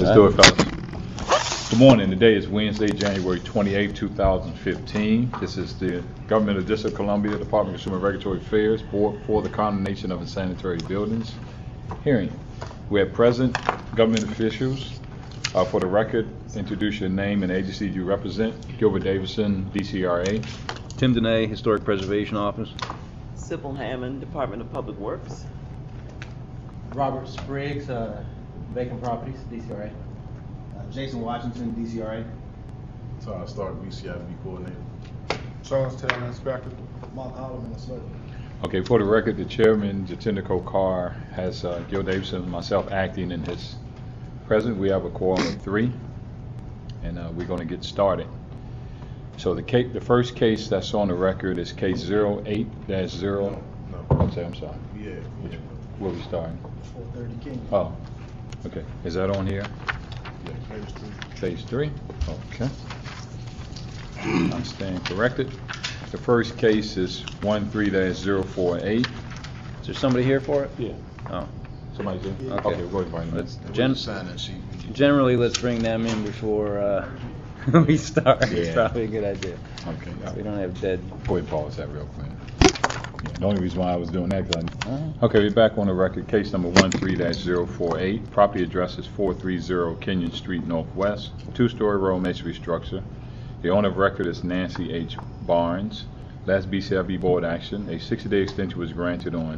Let's do it, fellas. Good morning. Today is Wednesday, January 28, 2015. This is the Government of the District of Columbia, Department of Consumer Regulatory Affairs, Board for the Condemnation of Unsanitary Buildings hearing. We have present government officials. For the record, introduce your name and agency you represent. Gilbert Davidson, DCRA. Tim Dene, Historic Preservation Office. Sybil Hammond, Department of Public Works. Robert Spriggs, Vacant Properties, DCRA. Jason Washington, DCRA. Todd Stark, BCIB Coordinator. Charles Taylor, Inspector. Mark Holloman, Inspector. Okay, for the record, the chairman, Jatinder Kokar, has Gil Davidson and myself acting in his presence. We have a quorum of 3, and we're going to get started. So the first case that's on the record is case 08-0. No. I'm sorry. Yeah. Where we starting? 430 King. Oh, okay. Is that on here? Yeah, phase 3. Phase 3? Okay. I stand corrected. The first case is 13-048. Is there somebody here for it? Yeah. Oh. Somebody's in? Okay. Okay, we'll invite them. Sign that sheet. Generally, let's bring them in before we start. Yeah. It's probably a good idea. Okay. So we don't have dead. Go ahead and pause that real quick. Yeah, the only reason why I was doing that, okay, we're back on the record. Case number 13-048. Property address is 430 Kenyon Street Northwest, 2-story row masonry structure. The owner of record is Nancy H. Barnes. Last BCIB board action, a 60-day extension was granted on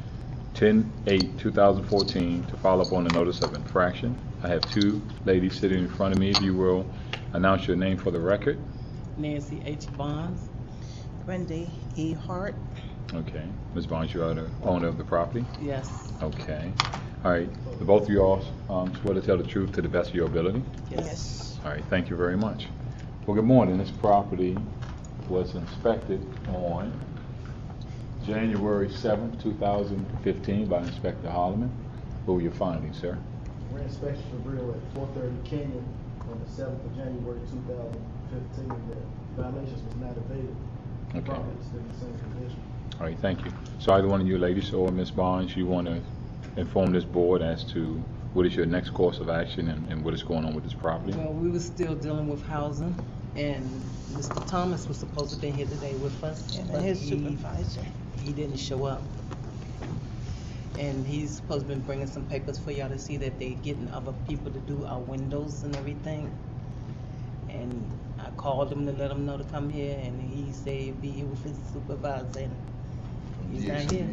10/8/2014 to follow up on the notice of infraction. I have 2 ladies sitting in front of me. If you will announce your name for the record. Nancy H. Bonds. Wendy E. Hart. Okay. Ms. Barnes, you are the owner of the property? Yes. Okay. All right. The both of you all swear to tell the truth to the best of your ability? Yes. All right. Thank you very much. Well, good morning. This property was inspected on January 7th, 2015 by Inspector Holloman. What were your findings, sir? Re-inspection for real at 430 Kenyon on the 7th of January 2015. The violations was not evaded. The Okay. property is still in the same condition. All right. Thank you. So either one of you ladies or Ms. Barnes, you want to inform this board as to what is your next course of action and what is going on with this property? Well, we were still dealing with housing, and Mr. Thomas was supposed to be here today with us, And but his supervisor. he didn't show up. And he's supposed to be bringing some papers for y'all to see that they're getting other people to do our windows and everything. And I called him to let him know to come here, and he said he'd be here with his supervisor, and he's not here.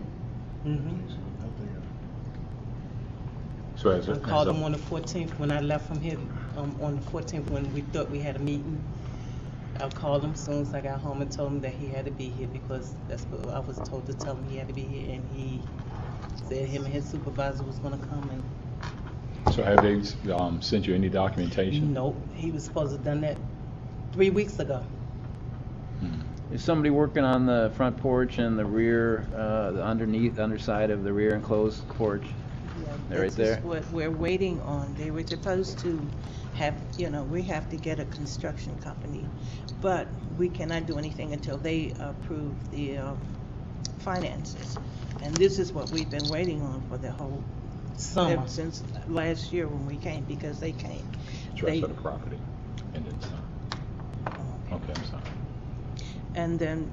So I called him on the 14th when I left from here, on the 14th when we thought we had a meeting. I called him as soon as I got home and told him that he had to be here because that's what I was told to tell him he had to be here, and he said him and his supervisor was gonna come. And So have they sent you any documentation? nope, he was supposed to have done that 3 weeks ago. Is somebody working on the front porch and the rear, the underside of the rear enclosed porch? They're right there? This is what we're waiting on. They were supposed to have, we have to get a construction company, but we cannot do anything until they approve the finances. And this is what we've been waiting on for the whole Summer. since last year when we came, because they came. Address of the property and then sign. Okay, I'm sorry. And then,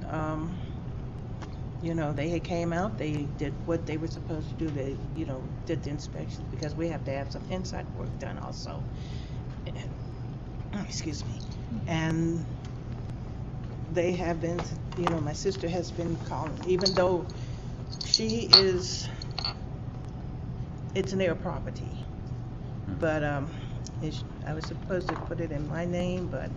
they had came out, they did what they were supposed to do, they, did the inspections, because we have to have some inside work done also. Excuse me. And they have been, my sister has been calling, even though it's their property. But, I was supposed to put it in my name, but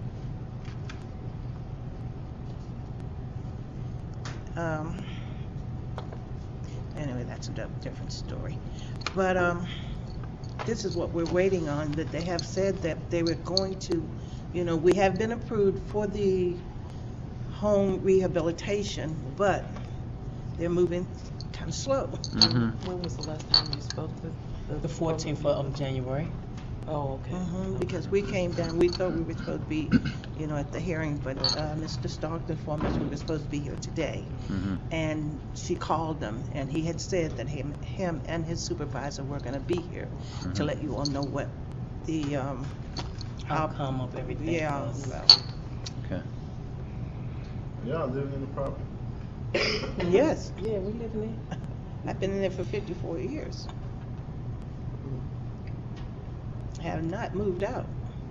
anyway, that's a different story. But this is what we're waiting on, that they have said that they were going to, we have been approved for the home rehabilitation, but they're moving kind of slow. When was the last time you spoke with? The 14th of January. Oh, okay. Because we came down, we thought we were supposed to be, at the hearing, but Mr. Stark informed us we were supposed to be here today. And she called him, and he had said that him and his supervisor were going to be here to let you all know what the, Outcome of everything. Yeah, was. well, Okay. Y'all living in the property? yes, Yeah, we live in there. I've been in there for 54 years. Have not moved out.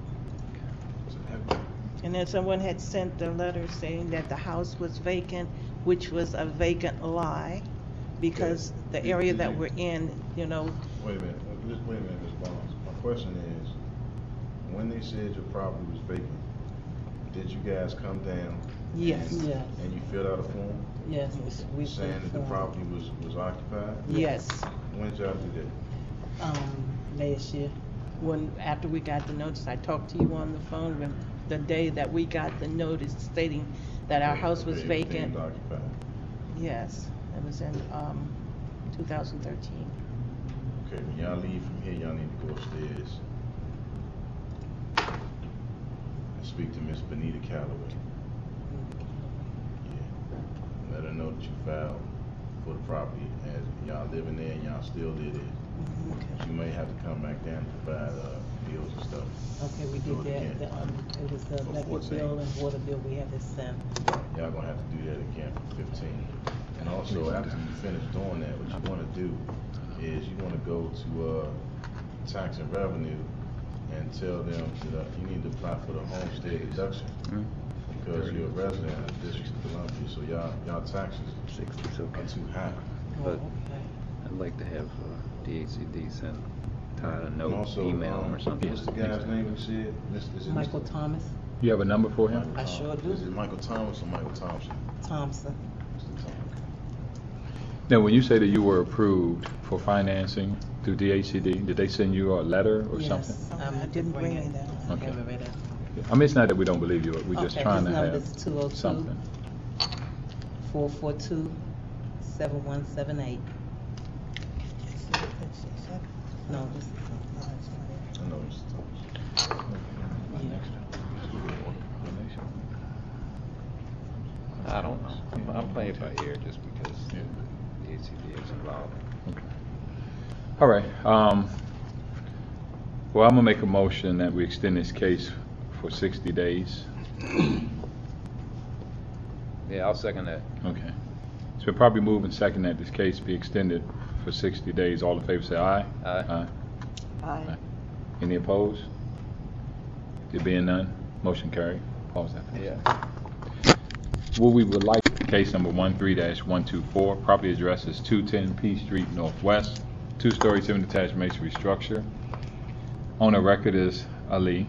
And then someone had sent a letter saying that the house was vacant, which was a vacant lie, because the area that we're in, you know, Wait a minute, just wait a minute, Ms. Barnes. My question is, when they said your property was vacant, did you guys come down? Yes. and- Yes. And you filled out a form Yes, we. saying that the informed. property was occupied? yes. When did y'all do that? Last year. When, after we got the notice, I talked to you on the phone when, the day that we got the notice stating that our house was Okay, everything vacant. was occupied. Yes, it was in, 2013. Okay, when y'all leave from here, y'all need to go upstairs and speak to Miss Benita Calloway. Yeah. Let her know that you filed for the property, and y'all living there and y'all still live there. You may have to come back down and provide, bills and stuff. Okay, we Do did it again. that. It was the For electric 14. bill and water bill we had to send. Y'all gonna have to do that again for 15. And also, after you finish doing that, what you wanna do is you wanna go to, tax and revenue and tell them that you need to apply for the homestead deduction. Because you're a resident of the District of Columbia, so y'all taxes are too high. But Okay. I'd like to have DHCD send Todd a And note, also, email him or something. What's the guy's name you said? Is it Michael Mr. Thomas You have a number for him? I sure do. Is it Michael Thomas or Michael Thompson? Thompson. Mr. Thompson. Now, when you say that you were approved for financing through DHCD, did they send you a letter or something? Yes, Okay, I didn't bring it. it down. I Okay. have it right there. I mean, it's not that we don't believe you, we're just Okay, trying to his have number's 202. something. 442-7178. No, this is. I know Mr. Thompson. I don't know. I'm playing it by ear just because DHCD is involved. Okay. All right, well, I'm gonna make a motion that we extend this case for 60 days. Yeah, I'll second that. Okay. It's been probably moved and second that this case be extended for 60 days. All in favor say aye. Aye. Aye. Any opposed? There being none, motion carried. Pause that. Yeah. What we would like, case number 13-124, property address is 210 P Street Northwest, two-story semi-detached masonry structure. Owner record is Ali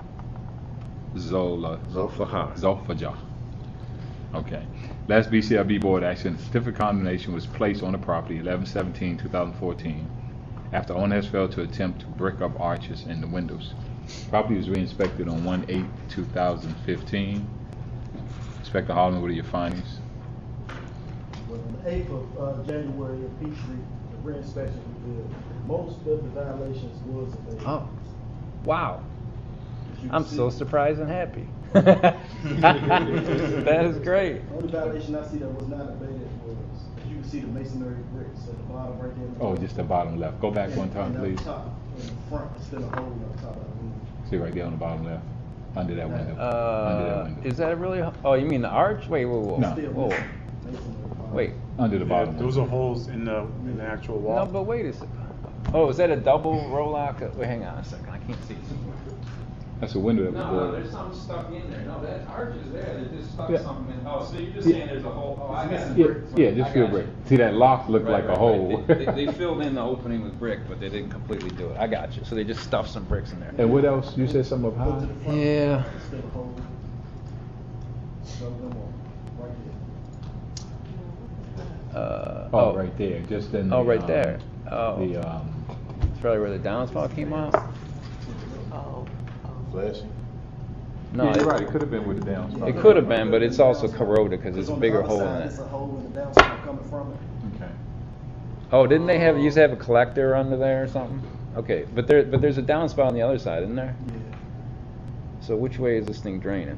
Zolfajah. Okay. Last BCIB board action, certificate of condemnation was placed on the property 11/17/2014 after owner has failed to attempt to brick up arches in the windows. Property was re-inspected on 1/8/2015. Inspector Holland, what are your findings? Well, on the 8th of January in Peach Street, the re-inspection revealed most of the violations was abated. Oh, wow. As you can I'm see, so surprised and happy. That is great. The only violation I see that was not abated was, as you can see, the masonry bricks at the bottom right there. Oh, just the bottom left. Go back one time, And please. up top, in the front, it's still a hole on top of the roof. See right there on the bottom left, under that window. Under that window. Is that really? Oh, you mean the arch? Wait, whoa, whoa. No. Still Whoa. missing masonry bottom. Wait. Under the Yeah, bottom. those one. are holes in the actual wall. No, but wait a second. Oh, is that a double roll-out? Wait, hang on a second. I can't see. That's a window that was No, boarded. there's something stuck in there. No, that arch is there. They just stuck Yeah. something in. Oh, so you're just Yeah. saying there's a hole. Oh, I got it. Yeah, just feel brick. See that lock looked like a hole. They filled in the opening with brick, but they didn't completely do it. I got you. So they just stuffed some bricks in there. And what else? You said something Go about to the high? front, Yeah. it's still a hole. Some of them are right there. Oh, right there, just in the. Oh, right there. Oh. The, It's probably where the downspout came out. Oh, Flashing? No, yeah, you're right, it could have been with the downspout. It could have been, but it's also corroded because it's a on the bigger other hole side, in It's it. a hole in the downspout coming from it. Okay. Oh, didn't they used to have a collector under there or something? Okay, but there's a downspout on the other side, isn't there? Yeah. So which way is this thing draining?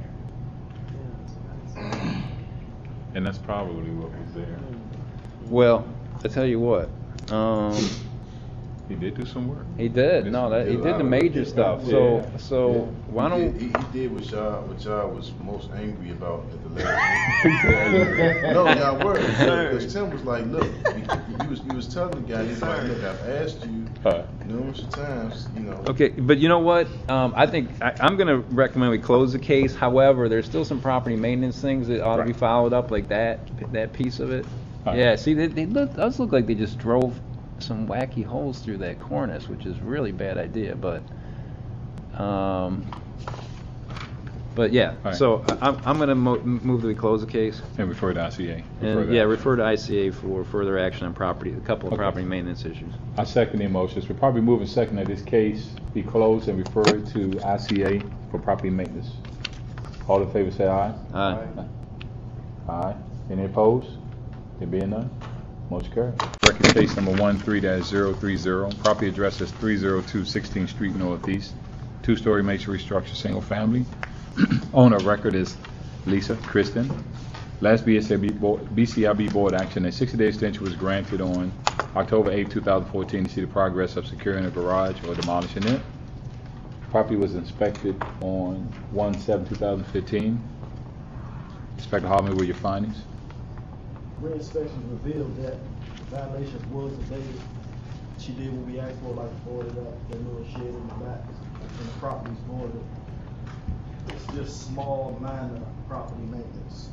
And that's probably what was there. Well, I tell you what. He did do some work. He did. No, that he did the major stuff. So Yeah. so why don't He did what y'all was most angry about at the last meeting. No, y'all were. Because Tim was like, look, he was telling the guy, he's like, look, I've asked you numerous times, you know. Okay, but you know what? I think I'm going to recommend we close the case. However, there's still some property maintenance things that ought to be Right. followed up, like that piece of it. Right. Yeah, see, they does look like they just drove some wacky holes through that cornice, which is really bad idea. But yeah. Right. So I'm going to move that we close the case. And refer to ICA. And refer to ICA for further action on property, a couple of property maintenance issues. I second the motions. We're probably moving second that this case be closed and referred to ICA for property maintenance. All in favor say aye. Aye. Aye. Any opposed? There being none, motion carried. Record case number 13-030. Property address is 302 16th Street Northeast. Two-story masonry structure, single family. Owner of record is Lisa Kristen. Last BCIB board action, a 60-day extension was granted on October 8, 2014 to see the progress of securing a garage or demolishing it. Property was inspected on 1/7/2015. Inspector Hartman, what were your findings? Re-inspections revealed that violations was abated. She did what we asked for, like boarded up that little shed in the back, and the property's boarded. It's just small, minor property maintenance.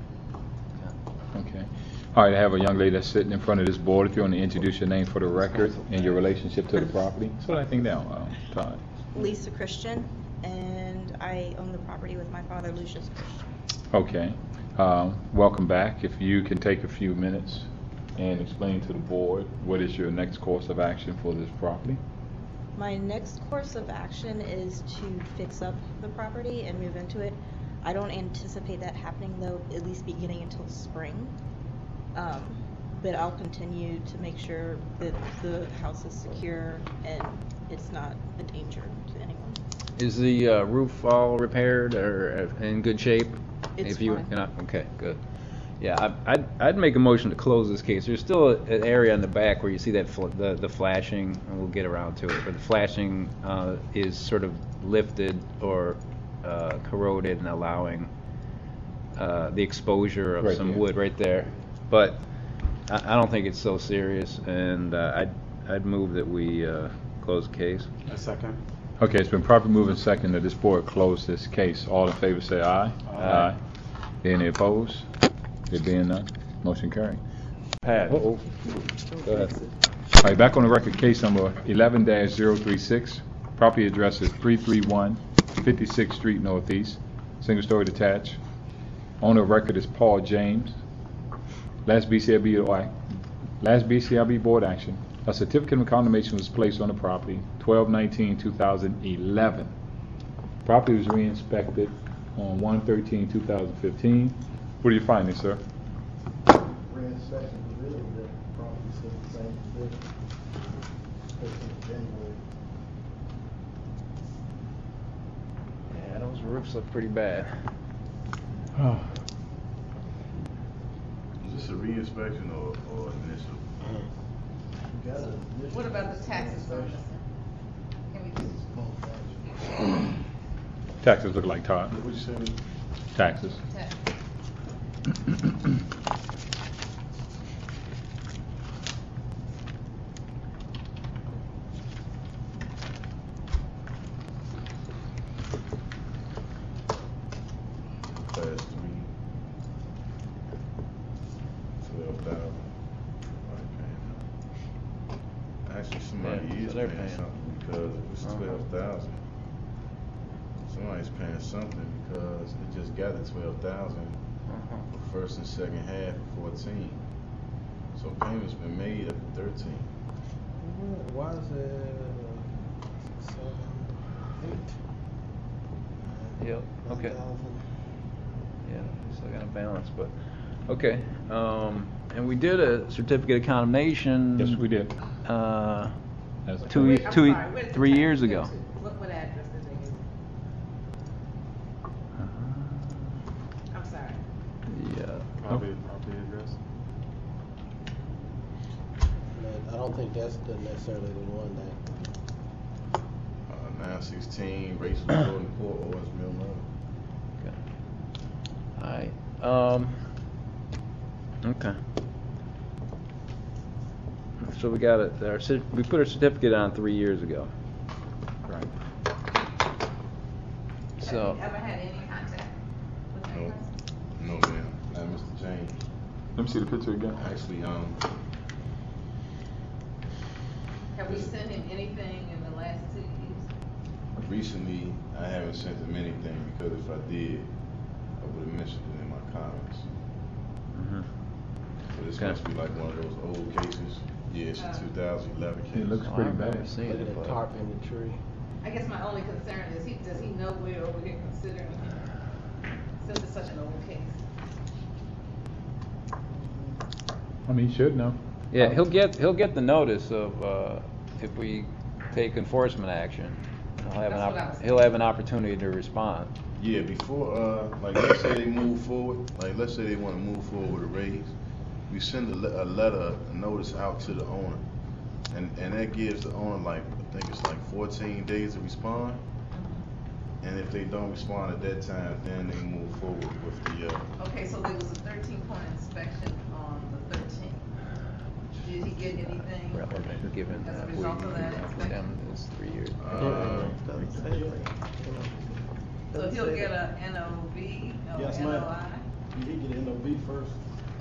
Okay. All right, I have a young lady that's sitting in front of this board. If you want to introduce your name for the record and your relationship to the property. So I think down, Todd. Lisa Christian, and I own the property with my father, Lucius Christian. Okay. Welcome back. If you can take a few minutes and explain to the board what is your next course of action for this property. My next course of action is to fix up the property and move into it. I don't anticipate that happening, though, at least beginning until spring. But I'll continue to make sure that the house is secure and it's not a danger to anyone. Is the roof all repaired or in good shape? It's if you, fine. you're not, okay, good. Yeah, I'd make a motion to close this case. There's still an area in the back where you see that the flashing, and we'll get around to it. But the flashing is sort of lifted or corroded and allowing the exposure of Right some there. wood right there. But I don't think it's so serious, and I'd move that we close the case. A second. Okay, it's been properly moved and second that this board close this case. All in favor say aye. Aye. Any opposed? There being none, motion carried. Pat. Uh-oh. Go ahead. All right, back on the record, case number 11-036. Property address is 331 56th Street Northeast, single-story detached. Owner of record is Paul James. Last BCIB board action. A certificate of condemnation was placed on the property 12/19/2011. Property was re-inspected on 1/13/2015. What are your findings, sir? Re-inspection revealed that the property still the same condition. 15th of January. Yeah, those roofs look pretty bad. Is this a re-inspection or initial? We got an initial What about the taxes from inspection. Can we just Taxes look like Todd. What'd you say? Taxes. tax? Class 3, 12,000. Actually, somebody Yeah, is so they're paying paying. something because it was 12,000. Somebody's paying something because it just got to 12,000 for first and second half of 14. So payments been made up to 13. Why is it 7, 8? Yep, okay. 9,000? Yeah, still got a balance, but, okay. And we did a certificate of condemnation. Yes, we did. Uh, That's- Wait, I'm sorry, where did the 3 tax years go ago. to? What address did they use? I'm sorry. Yeah. Property address. I don't think that's necessarily the one that. 916 Rachel Jordan Court, Owens Mill Road. Alright, okay. So we got it, we put our certificate on 3 years ago. Right. So, Have you ever had any contact with No, neighbors? no, ma'am. Not Mr. James. Let me see the picture again. Actually, Have we sent him anything in the last 2 years? recently I haven't sent him anything because if I did, I would have mentioned it in my comments. mhm. So this Okay. must be like one of those old cases. Yeah, it's a 2011 case. It looks Oh, pretty I've never bad. seen Look it, at the but- tarp in the tree. I guess my only concern is does he know we're over here considering him? Since it's such an old case. I mean, he should know. Yeah, he'll get the notice of, if we take enforcement action. He'll have an opportunity to respond. Yeah, before, like, let's say they move forward, like, let's say they want to move forward with a raise, we send a letter, a notice out to the owner, and that gives the owner, like, I think it's like 14 days to respond, and if they don't respond at that time, then they move forward with the, Okay, so there was a 13-point inspection on the 13th. Did he get anything? Given As a that we result of that put inspection? them this 3 years. Doesn't say that. So Doesn't he'll say get that. a NOV or Yes, NOI? ma'am. You need to get an NOV first.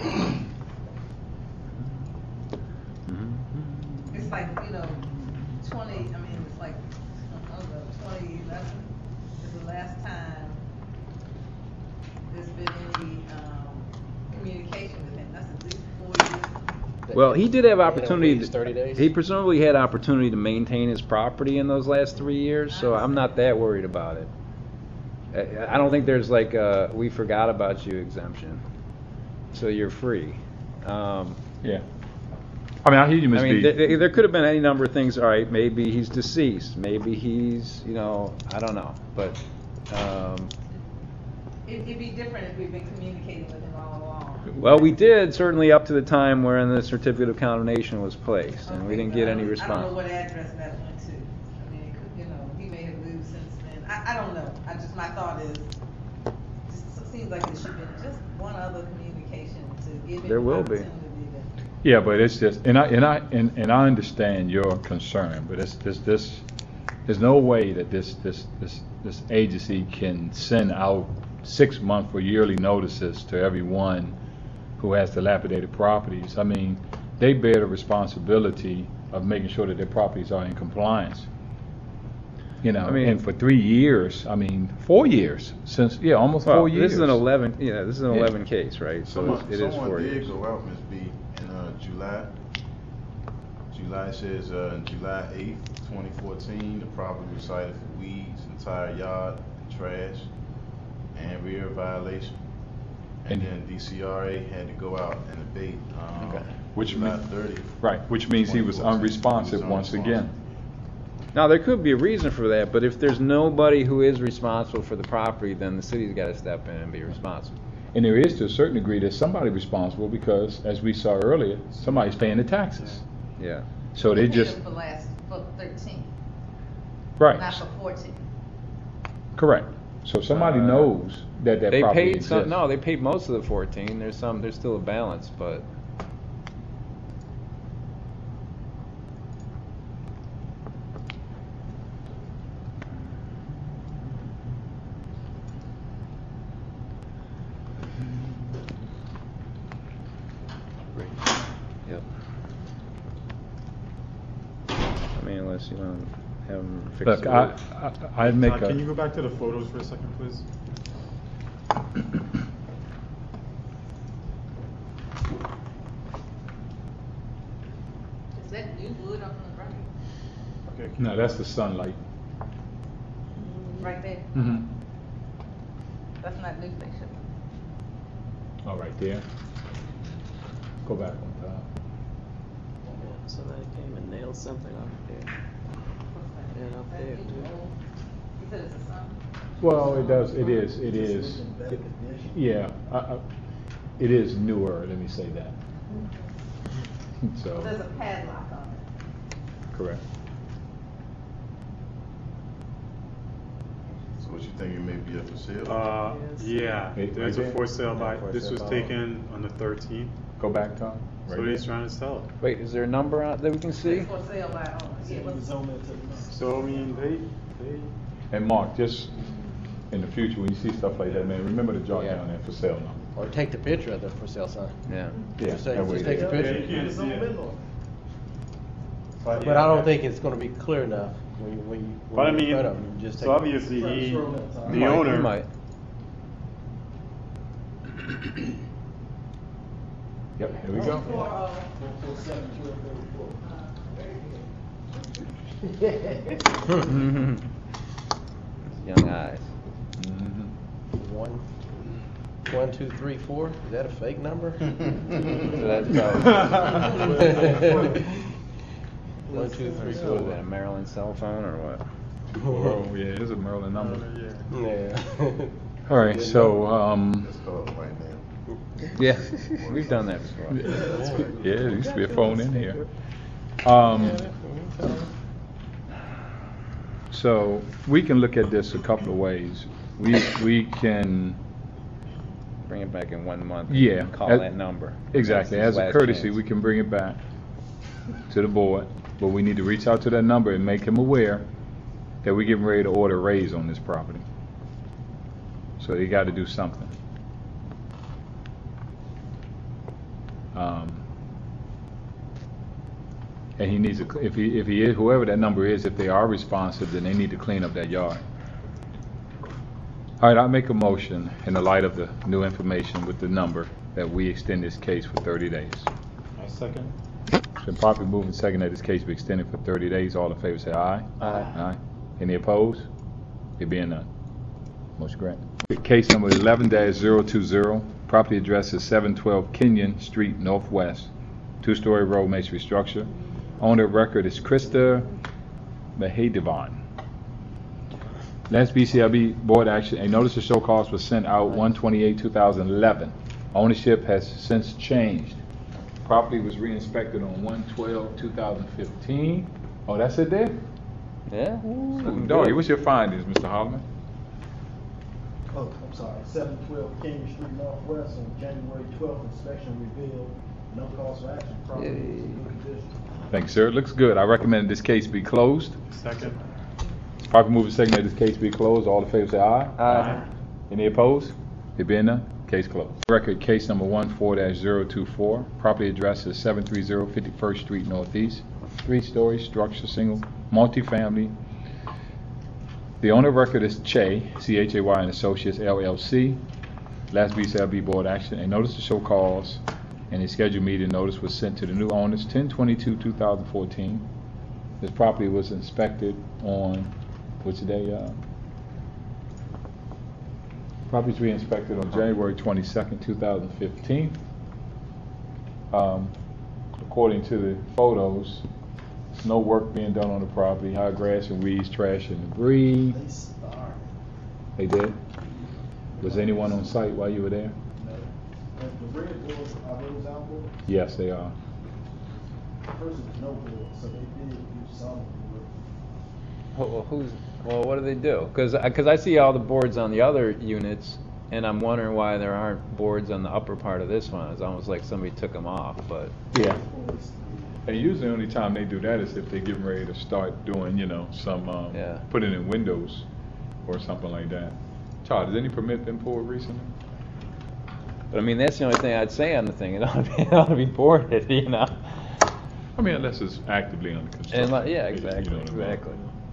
It's like, 20, it's like, I don't know, 2011 is the last time there's been any, communication with him. That's at least 4 years. Well, he did have The opportunity. NOV is 30 days? He presumably had opportunity to maintain his property in those last 3 years, so I'm not that worried about it. I don't think there's like a "we forgot about you" exemption, so you're free. Yeah. I mean, I hear you, Ms. I mean, B. there could have been any number of things. All right, maybe he's deceased. Maybe he's, I don't know. But It'd be different if we've been communicating with him all along. well, we did certainly up to the time when the certificate of condemnation was placed, and we Okay, didn't but get I any don't- I response. don't know what address that went to. I mean, it could, he may have moved since then. I don't know. My thought is, just seems like it should be just one other communication to give him There an will be. opportunity to. Yeah, but it's just, and I understand your concern, but there's no way that this agency can send out 6-month or yearly notices to everyone who has dilapidated properties. I mean, they bear the responsibility of making sure that their properties are in compliance. I mean- and for 3 years, 4 years since, almost 4 years. This is an 11. Yeah, this is an Yeah. 11 case, right? So Someone it is 4 did years. go out, Ms. B, in July. July says July 8th, 2014, the property was cited for weeds, entire yard, trash, and rear violation. And then DCRA had to go out and abate Okay. Which July mean- 30th. Right, which means he was 2014. unresponsive He was once again. unresponsive. Now, there could be a reason for that, but if there's nobody who is responsible for the property, then the city's got to step in and be responsible. And there is, to a certain degree, there's somebody responsible because, as we saw earlier, somebody's paying the taxes. Yeah. So they We paid just, him for 13, not right, for 14. correct. So somebody knows that They property paid exists. some. No, they paid most of the 14. There's still a balance, but yep. I mean, unless you want to have them fix Look, the roof. I'd make Todd, can you a, go back to the photos for a second, please? Is that new wood on the right? Okay. no, that's the sunlight. Right there? Mm-hmm. That's not new fiction. Oh, right there. Go back on top. Somebody came and nailed something up there. And up there, too. You said it's a sun? Well, it does, it is. It's in bad condition. Yeah, it is newer, let me say that. So, There's a padlock on Correct. So what you think it may be up for sale? Yeah, Hey, there's right a there? for sale by, for this sale was by- taken on the 13th, Go back, Tom. so he's trying to sell it. Wait, is there a number out that we can see? For sale by owner. Yeah, You but- can zoom into the number. So, I mean, they, And Mark, just in the future, when you see stuff like that, man, remember to jot Yeah. down that for sale number. Or take the picture of the for sale sign. Yeah. Yeah, Just take- that way just take they- a picture. You can't see it. But I don't think it's gonna be clear enough when you But I in mean, front of them. You just so take. obviously he, Scroll that time. the Might, owner. you might. Yep, here we go. 447-1234. Young eyes. Mhm. 1, 2, 3, 4. Is that a fake number? So that's 1, 2, 3, what is 4. that, a Maryland cell phone or what? Oh, yeah, it's a Maryland number. Yeah. All right, so, Let's call it right now. Yeah, we've done that before. yeah, there used to be a phone in here. So we can look at this a couple of ways. We can, Bring it back in 1 month. Yeah, And call as- that number. exactly, That's as his a last courtesy, chance. we can bring it back to the board, but we need to reach out to that number and make him aware that we're getting ready to order a raise on this property. So they got to do something. And he needs to, if he is, whoever that number is, if they are responsive, then they need to clean up that yard. All right, I'll make a motion in the light of the new information with the number that we extend this case for 30 days. I second. It's been properly moved and seconded that this case be extended for 30 days. All in favor say aye. Aye. Aye. Any opposed? There being none. Motion granted. Case number 11-020. Property address is 712 Kenyon Street Northwest. Two-story road masonry structure. Owner of record is Krista Mahadevan. Last BCLB board action, a notice of show cause was sent out 1/28/2011. Ownership has since changed. Property was re-inspected on 1/12/2015. Oh, that's it there? Yeah? Looking Doggy, good. what's your findings, Mr. Holloman? Oh, I'm sorry, 712 King Street Northwest on January 12th, inspection revealed, no cause for action, property is in good condition. Thank you, sir. It looks good. I recommend this case be closed. Second. Properly moved and seconded that this case be closed. All in favor say aye. Aye. Any opposed? There being none, case closed. Record case number 14-024. Property address is 730 51st Street Northeast. 3-story structure, single, multifamily. The owner of record is Chay, C-H-A-Y and Associates, LLC. Last BCLB board action, a notice to show cause and a scheduled meeting notice was sent to the new owners 10/22/2014. This property was inspected on, what's the day? Property's re-inspected on January 22nd, 2015. According to the photos, there's no work being done on the property, high grass and weeds, trash and debris. They started. They did? Was anyone on site while you were there? And the red boards, are those outboards? Yes, they are. First is no board, so they did use some wood. Well, what do they do? Because I see all the boards on the other units, and I'm wondering why there aren't boards on the upper part of this one. It's almost like somebody took them off, but. Yeah. And usually the only time they do that is if they're getting ready to start doing, some, Yeah. putting in windows or something like that. Todd, has any permit been pulled recently? But I mean, that's the only thing I'd say on the thing. It ought to be boarded, I mean, unless it's actively under construction. And like, yeah, You know exactly, what I mean? exactly.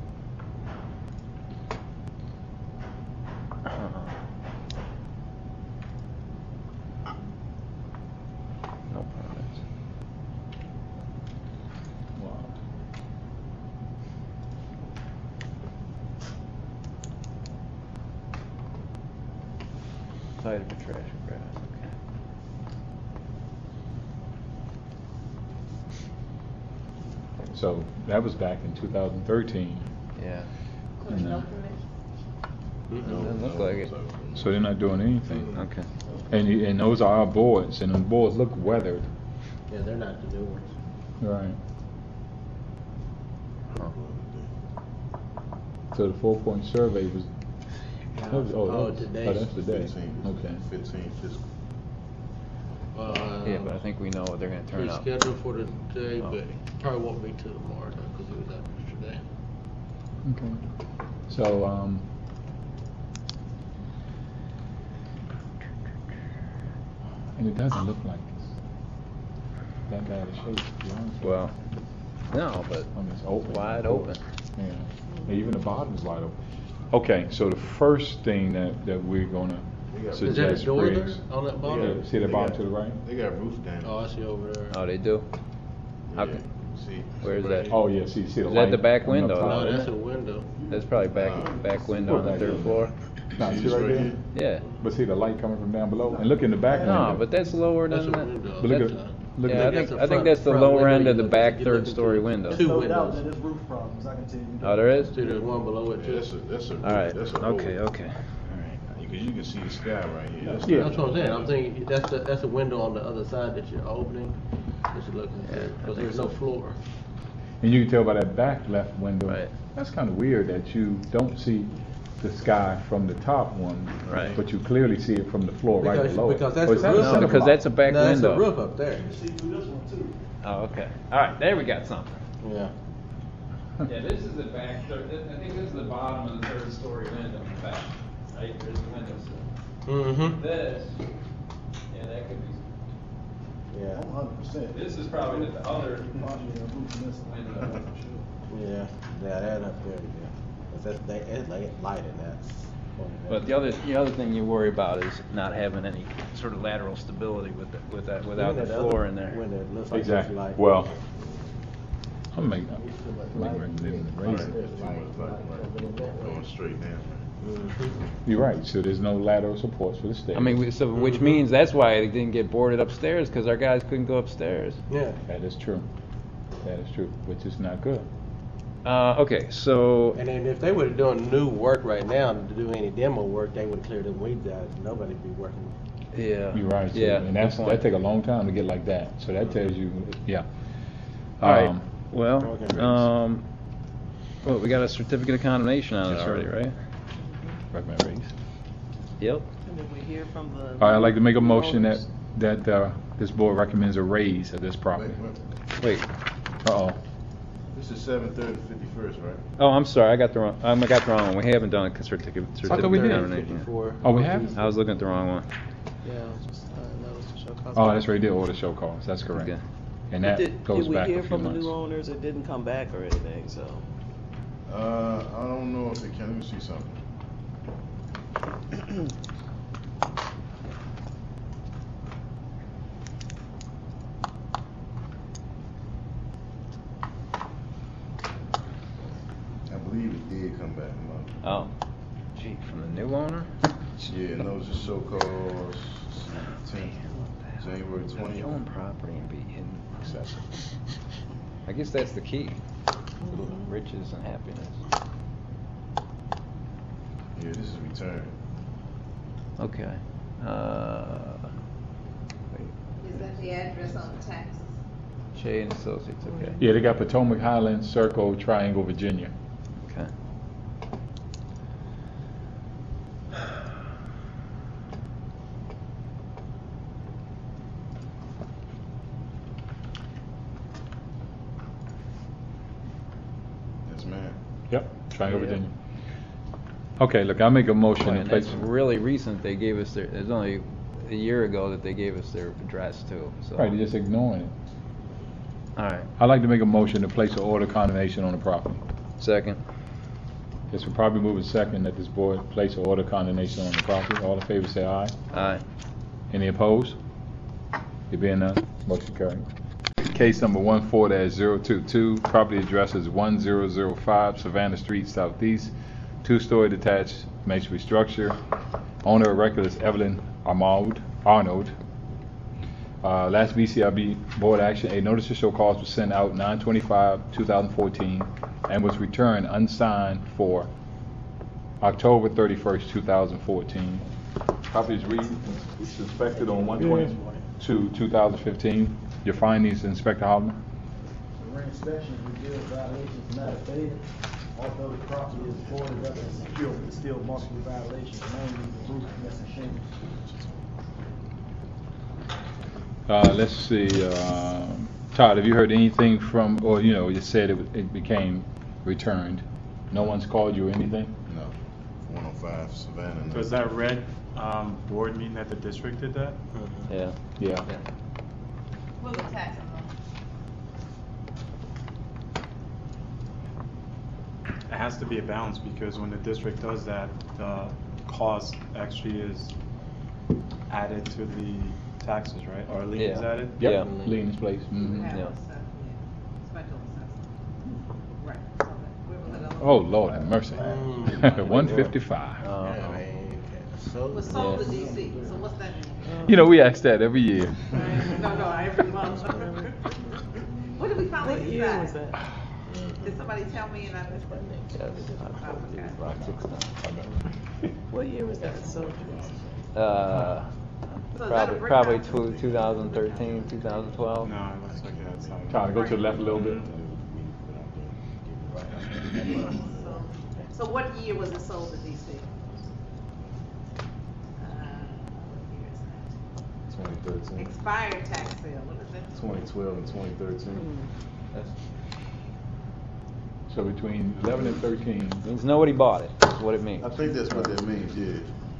No permits. Wow. Cited for trash and grass. Okay. So that was back in 2013. Yeah. And, Doesn't look like it. so they're not doing anything. Okay. And those are our boards, and the boards look weathered. Yeah, they're not the new ones. Right. So the 4-point survey was. Today. Oh, that's today. 15, Okay. 15 fiscal. Yeah, but I think we know what they're gonna turn It's up. scheduled for today, Oh. but probably won't be till tomorrow because it was out yesterday. Okay. So, and it doesn't look like it's that bad a shape, to be honest with you. Well, no, but I mean, it's open. wide open. Yeah. And even the bottom is wide open. Okay, so the first thing that we're gonna Is Is that a suggest, door there Briggs. on that bottom? Yeah, see the bottom to the right? They got roof damage. Oh, I see over there. Oh, they do? How Yeah, can- see. Where's right that? here. Oh, yeah, see the Is that light the back on the window? top? No, that's a window. That's probably back window on the third floor. No, See see this right right there? here? Yeah. But see the light coming from down below? And look in the back window. No, but that's lower That's than a that. window. But look That's at- a- look Yeah, at I the- think that's a I think front- that's the front lower window end you of the look back at. You look third story into window. two No doubt windows. that it's roof problems, I can tell you. Oh, there is? See, there's one below it Yeah, too. that's a All right. That's a Okay. road. Okay. All right. Because you can see the sky right here. That's Yeah. That's what I'm saying. I'm thinking that's a window on the other side that you're opening. That you're looking Yeah, at. I Because think there's no so. floor. And you can tell by that back left window. Right. That's kind of weird that you don't see the sky from the top one. Right. But you clearly see it from the floor right Because- below it. because that's Or is the that roof. No, center because block? that's a back No, that's window. a roof up there. See through this one too. Oh, okay. All right, there we got something. Yeah. Yeah, this is the back third. I think this is the bottom of the third story window in the back. Right, there's the window sill. Mm-hmm. This, yeah, that could be. Yeah. 100%. This is probably the other window. Yeah. Yeah, that up there, yeah. 'Cause it's light in that. But the other thing you worry about is not having any sort of lateral stability without the floor in there. Window, it looks like it's Exactly. light. Well, I'm making recommendation to raise it. Too much light, right? Going straight down. You're right. So there's no lateral supports for the stairs. I mean, which means that's why they didn't get boarded upstairs because our guys couldn't go upstairs. Yeah. That is true. That is true, which is not good. Okay, so And then if they were doing new work right now to do any demo work, they would clear the weeds out. Nobody'd be working. yeah, You're right. So, yeah, and good point. that take a long time to get like that. So that tells you, yeah. All right. Um, Well, Okay. well, we got a certificate of condemnation on us Yeah, already, right? Recommend raise. Yep. And then we hear from the. All right, I'd like to make a motion owners. that this board recommends a raise of this property. Wait. Wait. Uh-oh. This is 730 51st, right? Oh, I'm sorry. I got the wrong one. We haven't done a certificate thought we of did. condemnation yet. Oh, we have? I was looking at the wrong one. Yeah, just, that was to show cause. Oh, that's right, they order show calls, that's correct. Okay. And that goes back a few Did we hear from the months. new owners? It didn't come back or anything, so. I don't know if it can. Let me see something. I believe it did come back. Oh, gee, from the new owner? Yeah, no, it's just show calls. 10th, January 20th. Own property and be inaccessible. I guess that's the key. Riches and happiness. Yeah, this is return. Okay. Wait. Is that the address on the tax? Shea and Associates. Okay. Yeah, they got Potomac Highlands, Circle, Triangle, Virginia. Okay. Yes, ma'am. Yep, Triangle, Yeah. Virginia. Okay, look, I'll make a motion Boy, in and place. that's really recent. They gave us their. It's only a year ago that they gave us their address too. So. Right, they're just ignoring it. All right. I'd like to make a motion to place an order of condemnation on the property. Second. This will probably move a second that this board place an order of condemnation on the property. All in favor say aye. Aye. Any opposed? There being none, motion carried. Case number 14-022, property address is 1005 Savannah Street Southeast, two-story detached masonry structure. Owner of record is Evelyn Arnold. Last BCRB board action, a notice to show cause was sent out 9/25/2014 and was returned unsigned for October 31st, 2014. Property is inspected on 1/22/2015. Your findings, Inspector Holloman? re-inspections revealed violations not abated. Although the property is boarded up and secure, it's still multiple violations, mainly the roof missing shingles. Let's see, Todd, have you heard anything from, or, you said it became returned? No one's called you or anything? No. 105 Savannah. So is that red board meeting that the district did that? Yeah. Yeah. Will the taxes on? It has to be a balance because when the district does that, the cost actually is added to the taxes, right? Or lien is Yeah. added? Yep, Yeah. Lean's place. We Mhm. have Yeah. a special assessment. Right, so that, where was it? Oh, Lord have mercy. 155. Yeah, man. So, Was sold to Yeah. DC, so what's that mean? We ask that every year. No, every month. What did we finally What year was decide? that? Did somebody tell me and I missed it? What year was that sold? So is that a Probably breakdown? 2013, 2012. No, it looks like that's how. Todd, go to the left a little bit. So what year was it sold to DC? What year is that? 2013. Expired tax sale, what is that? 2012 and 2013. So between 11 and 13. Means nobody bought it, is what it means. I think that's what that means, yeah.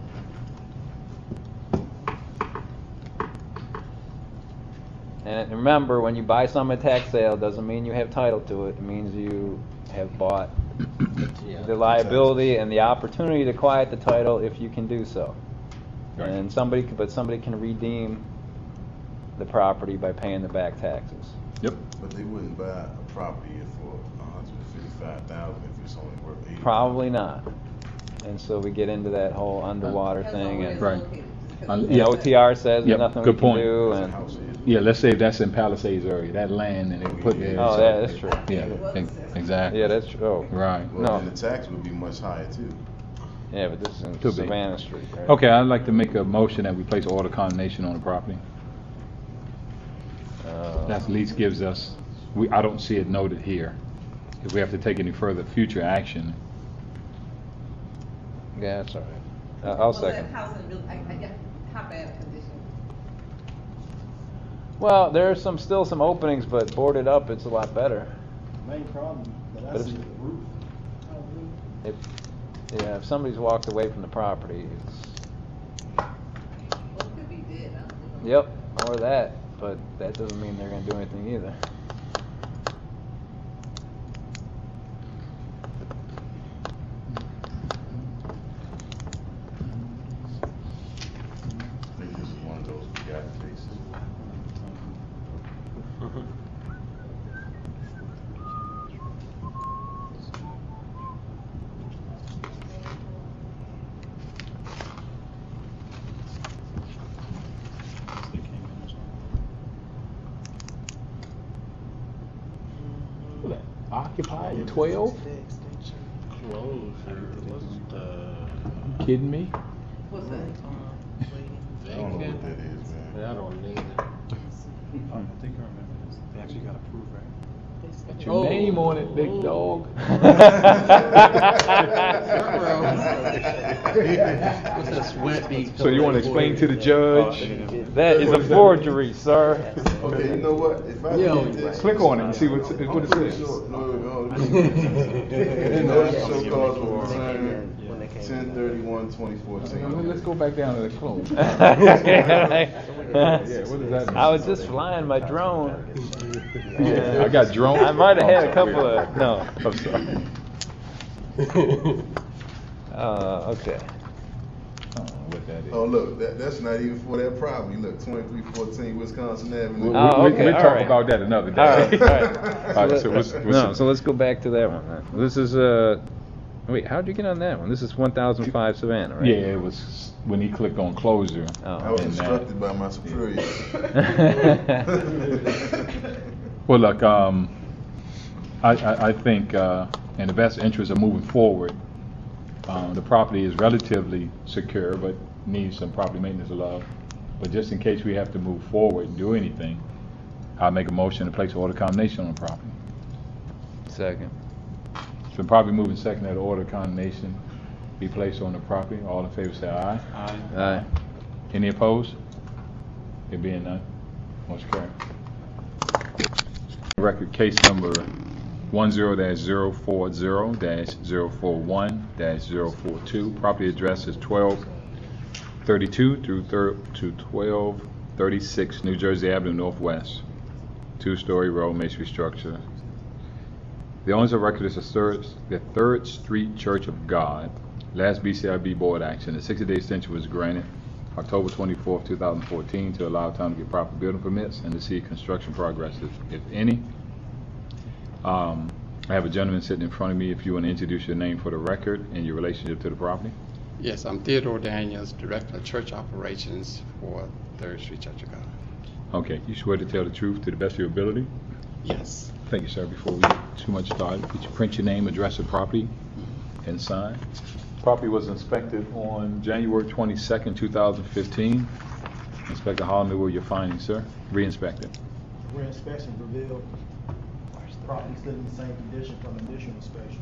And remember, when you buy something at tax sale, doesn't mean you have title to it. It means you have bought the liability and the opportunity to quiet the title if you can do so. Right. And somebody can redeem the property by paying the back taxes. Yep. But they wouldn't buy a property for $155,000 if it's only worth $80,000. Probably not. And so we get into that whole underwater Depends on thing, where and it's Right. located. the Yeah. OTR says Yep, there's nothing good we can point. do. That's a And house is. Yeah, let's say if that's in Palisades area, that land and they put there. Oh, so- yeah, that's true. Yeah, exactly. yeah, that's true. Oh, Right. Well, No. then the tax would be much higher too. yeah, but this is in Could be. Savannah Street. Right? Okay, I'd like to make a motion that we place order of condemnation on the property. That at least gives us, I don't see it noted here. If we have to take any further future action. Yeah, that's all right. I'll Was that second. house in, I guess, how bad a condition? Well, there's still some openings, but boarded up, it's a lot better. Main problem that I But see if- is the roof. If somebody's walked away from the property, it's, Well, it could be dead, I don't know. yep, or that, but that doesn't mean they're gonna do anything either. I think this is one of those forgotten cases. Occupied 12? Kidding me? What's that? I don't know what that is, man. I don't need it. I think I remember this. They actually got approved, right? Got your name on it, big dog. What's that sweat beat? So you want to explain to the judge? That is a forgery, sir. Okay, you know what? If I Yeah. did that- Click on it and see what it I'm pretty says. sure- no, show cause will return 10/31/2014. Let's go back down to the close. Yeah, what does that mean? I was just flying my drone. Yeah, I got drone. I might have had a Oh, couple sorry. of, no. I'm sorry. Okay. I don't know what that is. Oh, look, that's not even for that property. Look, 2314 Wisconsin Avenue. Oh, okay, We'll all talk right. about that another day. All right, all right. All right, so So let's go back to that one then. This is, wait, how'd you get on that one? This is 1005 Savannah, right? Yeah, it was when he clicked on closer. Oh. I was and, instructed by my superior. Well, look, I think in the best interest of moving forward, the property is relatively secure, but needs some property maintenance of love. But just in case we have to move forward and do anything, I'll make a motion to place order of condemnation on the property. Second. It's been probably moved and seconded that order of condemnation be placed on the property. All in favor say aye. Aye. Aye. Any opposed? There being none, motion carried. Record case number 10-040-041-042. Property address is 1232 to 1236 New Jersey Avenue Northwest. Two-story road masonry structure. The owners of record is the Third Street Church of God. Last BCIB board action. The 60-day extension was granted October 24, 2014 to allow time to get proper building permits and to see construction progress, if any. I have a gentleman sitting in front of me. If you want to introduce your name for the record and your relationship to the property. Yes, I'm Theodore Daniels, Director of Church Operations for Third Street Church of God. Okay, you swear to tell the truth to the best of your ability? Yes. Thank you, sir. Before we get too much started, could you print your name, address of property, and sign? Property was inspected on January 22nd, 2015. Inspector Holloman, were your findings, sir? Re-inspected. Re-inspection revealed property still in the same condition from initial inspection.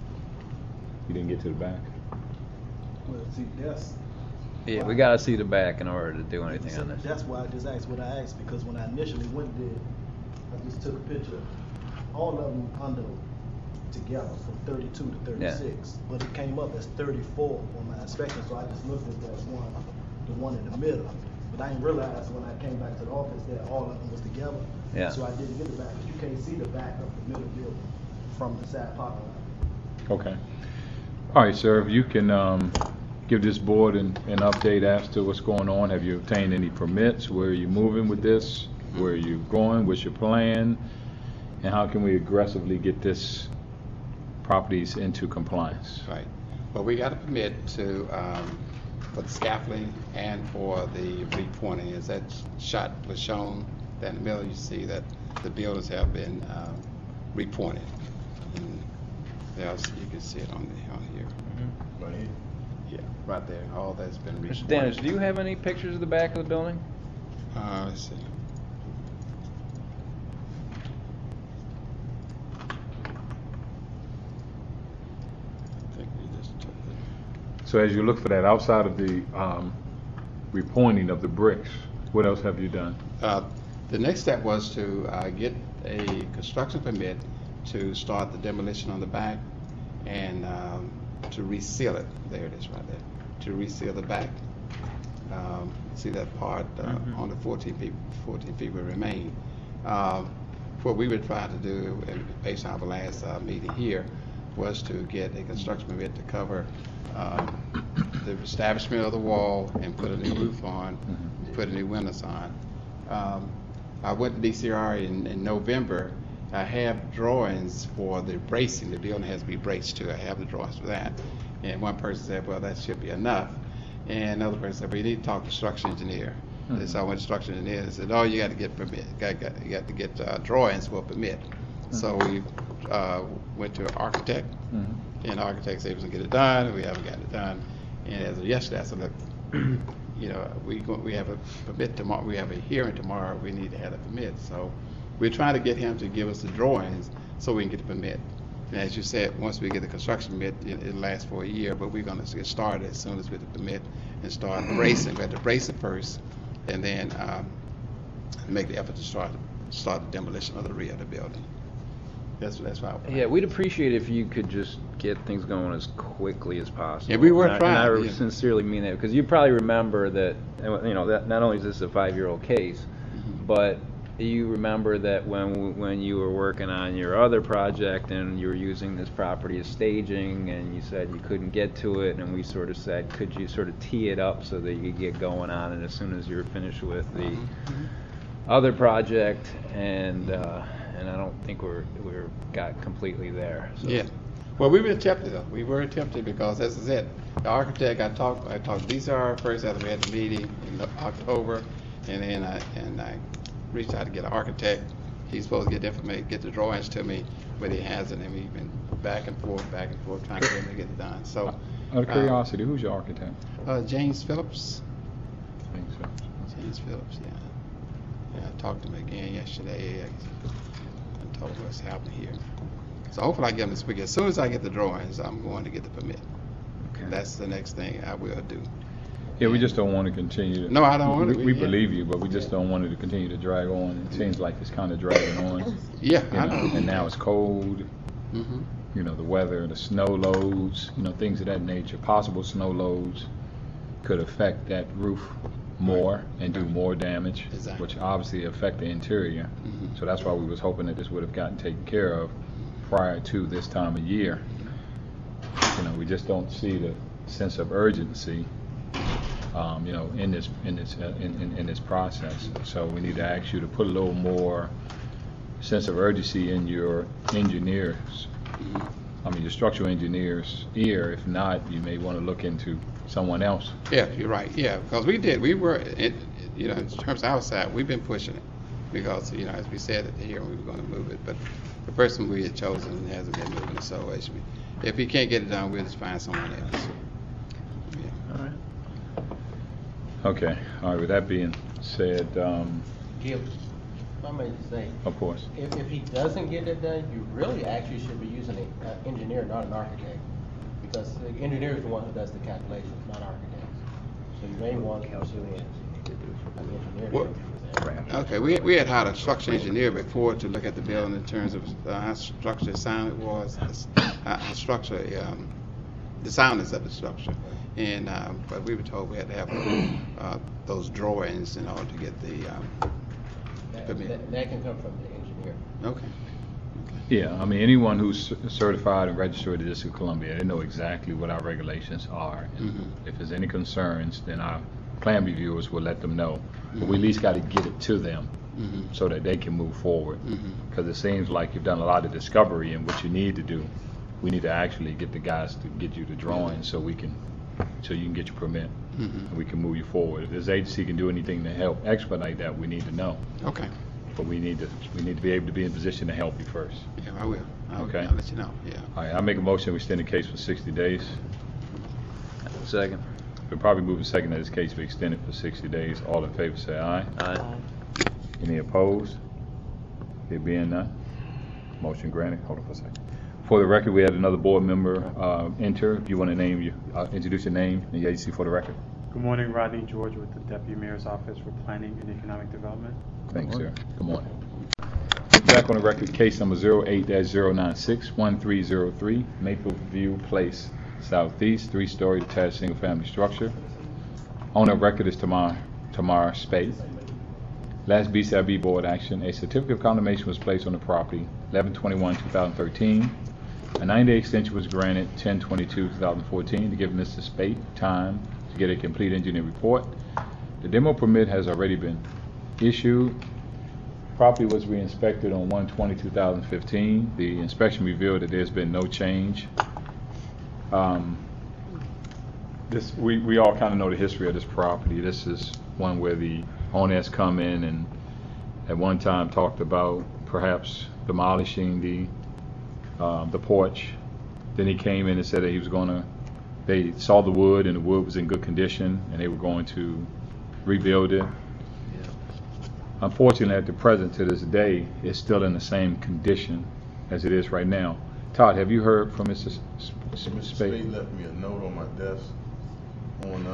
You didn't get to the back? Well, see, that's. Yeah, we gotta see the back in order to do anything on this. That's why I just asked what I asked, because when I initially went there, I just took a picture, all of them under together from 32 to 36, but it came up as 34 on my inspection, so I just looked at that one, the one in the middle. But I didn't realize when I came back to the office that all of them was together. Yeah. So I didn't get the back, because you can't see the back of the middle building from the side parking lot. Okay. All right, sir, if you can give this board an update as to what's going on. Have you obtained any permits? Where are you moving with this? Where are you going? What's your plan? And how can we aggressively get this properties into compliance? Right. Well, we got a permit to for the scaffolding and for the repointing. As that shot was shown there in the middle, you see that the buildings have been repointed. And there's, you can see it on here. Mm-hmm. Right here. Yeah, right there. All that's been Mr. repointed. Dennis, do you have any pictures of the back of the building? Let's see. I think we just took it. So as you look for that, outside of the repointing of the bricks, what else have you done? The next step was to get a construction permit to start the demolition on the back and to reseal it. There it is right there. To reseal the back. See that part on the 14 feet will remain. What we were trying to do, and based on our last meeting here, was to get a construction permit to cover the establishment of the wall and put a new roof on, put a new windows on. I went to DCR in November. I have drawings for the bracing. The building has to be braced too. I have the drawings for that. And one person said, well, that should be enough. And another person said, well, you need to talk to the structural engineer. So I went to structural engineer and said, oh, you got to get permit. You got to get drawings for a permit. So we went to an architect, and the architect said he was going to get it done, and we haven't gotten it done. And as of yesterday, I said, look, you know, we have a permit tomorrow. We have a hearing tomorrow. We need to have a permit. So we're trying to get him to give us the drawings so we can get the permit. And as you said, once we get the construction permit, it'll last for a year, but we're going to get started as soon as we get the permit and start bracing. We have to brace it first, and then make the effort to start the demolition of the rear of the building. That's why. Yeah, we'd appreciate if you could just get things going as quickly as possible. Yeah, we were And trying. I sincerely mean that, because you probably remember that, you know, that not only is this a 5-year-old case, but you remember that when you were working on your other project and you were using this property as staging, and you said you couldn't get to it, and we sort of said, could you sort of tee it up so that you could get going on it as soon as you were finished with the other project, and I don't think we're got completely there. So. Yeah. Well, we were attempted though. We were attempted because, as I said, the architect I talked to DCR first after we had the meeting in October, and then I reached out to get an architect. He's supposed to get the drawings to me, but he hasn't, and we've been back and forth, trying to get him to get it done. So, Out of curiosity, who's your architect? James Phillips. I think so. James Phillips, yeah. Yeah, I talked to him again yesterday. I told him what's happening here. So hopefully I get them this week. As soon as I get the drawings, I'm going to get the permit. Okay. That's the next thing I will do. Yeah, we just don't want to continue to. No, I don't want to. We believe you, but we just don't want it to continue to drag on. It seems like it's kind of dragging on. Yeah, You I know, know. and now it's cold. Mm-hmm. You know, the weather, the snow loads, you know, things of that nature. Possible snow loads could affect that roof more and do more damage, Exactly. which obviously affect the interior. Mhm. So that's why we was hoping that this would have gotten taken care of prior to this time of year. You know, we just don't see the sense of urgency, you know, in this process. So we need to ask you to put a little more sense of urgency in your engineers. I mean, your structural engineer's ear. If not, you may want to look into someone else. Yeah, you're right. Yeah, because we were, you know, in terms of our side, we've been pushing it because, you know, as we said at the hearing, we were going to move it, but the person we had chosen hasn't been moving it. So if he can't get it done, we'll just find someone else. Yeah. All right. Okay. All right. With that being said, Gil, if I may say, of course. if he doesn't get it done, you really actually should be using an engineer, not an architect. Because the engineer is the one who does the calculations, not architects. So you may want to pursue an engineer. Well, okay, we had hired a structural engineer before to look at the building in terms of how structurally sound it was, how structurally, the soundness of the structure. And but we were told we had to have those drawings in order to get the permit. That can come from the engineer. Okay. Yeah, I mean, anyone who's certified and registered with the District of Columbia, they know exactly what our regulations are. And Mhm. if there's any concerns, then our plan reviewers will let them know. But we at least got to get it to them Mhm. so that they can move forward. Mhm. Because it seems like you've done a lot of discovery, and what you need to do, we need to actually get the guys to get you the drawings so you can get your permit. Mhm. And we can move you forward. If this agency can do anything to help expedite that, we need to know. Okay. But we need to be able to be in position to help you first. Yeah, I will. Okay. I'll let you know. Yeah. All right, I make a motion, we extend the case for 60 days. Second. We'll probably move a second that this case be extended for 60 days. All in favor say aye. Aye. Any opposed? There being none, motion granted. Hold on for a second. For the record, we had another board member enter. If you want to introduce your name and the agency for the record. Good morning, Rodney George with the Deputy Mayor's Office for Planning and Economic Development. Thanks, sir. Good morning. Back on the record, case number 08-096-1303, Maple View Place, Southeast, 3-story detached single-family structure. Owner of record is Tamar Spade. Last BCIB board action, a certificate of condemnation was placed on the property 11/21/2013. A 9-day extension was granted 10/22/2014 to give Mr. Spade time to get a complete engineer report. The demo permit has already been issued. Property was re-inspected on 1/20/2015. The inspection revealed that there's been no change. We all kind of know the history of this property. This is one where the owner has come in and at one time talked about perhaps demolishing the porch. Then he came in and said that he was they saw the wood and the wood was in good condition and they were going to rebuild it. Unfortunately, at the present, to this day, it's still in the same condition as it is right now. Todd, have you heard from Mr. Mr. Spade? Spade left me a note on my desk on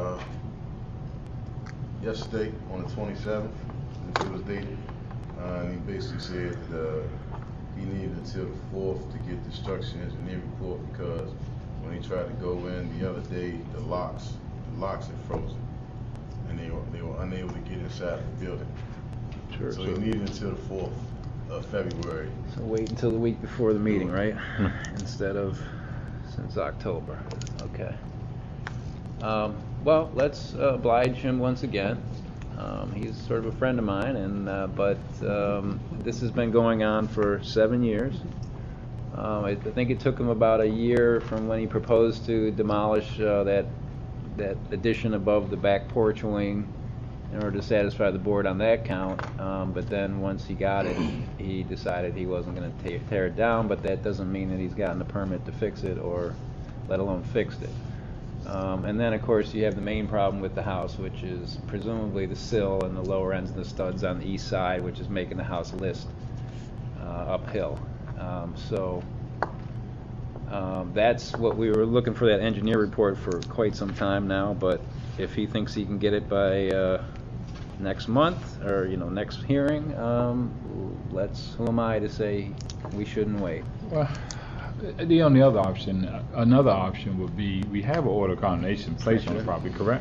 yesterday on the 27th, and it was dated. And he basically said he needed until the 4th to get the structural engineer report because when he tried to go in the other day, the locks had frozen, and they were unable to get inside the building. Sure. So he needed until the 4th of February. So wait until the week before the meeting, right? Instead of since October. Okay. Well, let's oblige him once again. He's sort of a friend of mine, but this has been going on for 7 years. I think it took him about a year from when he proposed to demolish that addition above the back porch wing in order to satisfy the board on that count. But then once he got it, he decided he wasn't going to tear it down, but that doesn't mean that he's gotten the permit to fix it or let alone fixed it. And then, of course, you have the main problem with the house, which is presumably the sill and the lower ends of the studs on the east side, which is making the house list uphill. That's what we were looking for, that engineer report for quite some time now, but if he thinks he can get it by next month, or, next hearing, who am I to say we shouldn't wait? Well, the only other option, another option would be, we have an order of condemnation placed on the property, correct?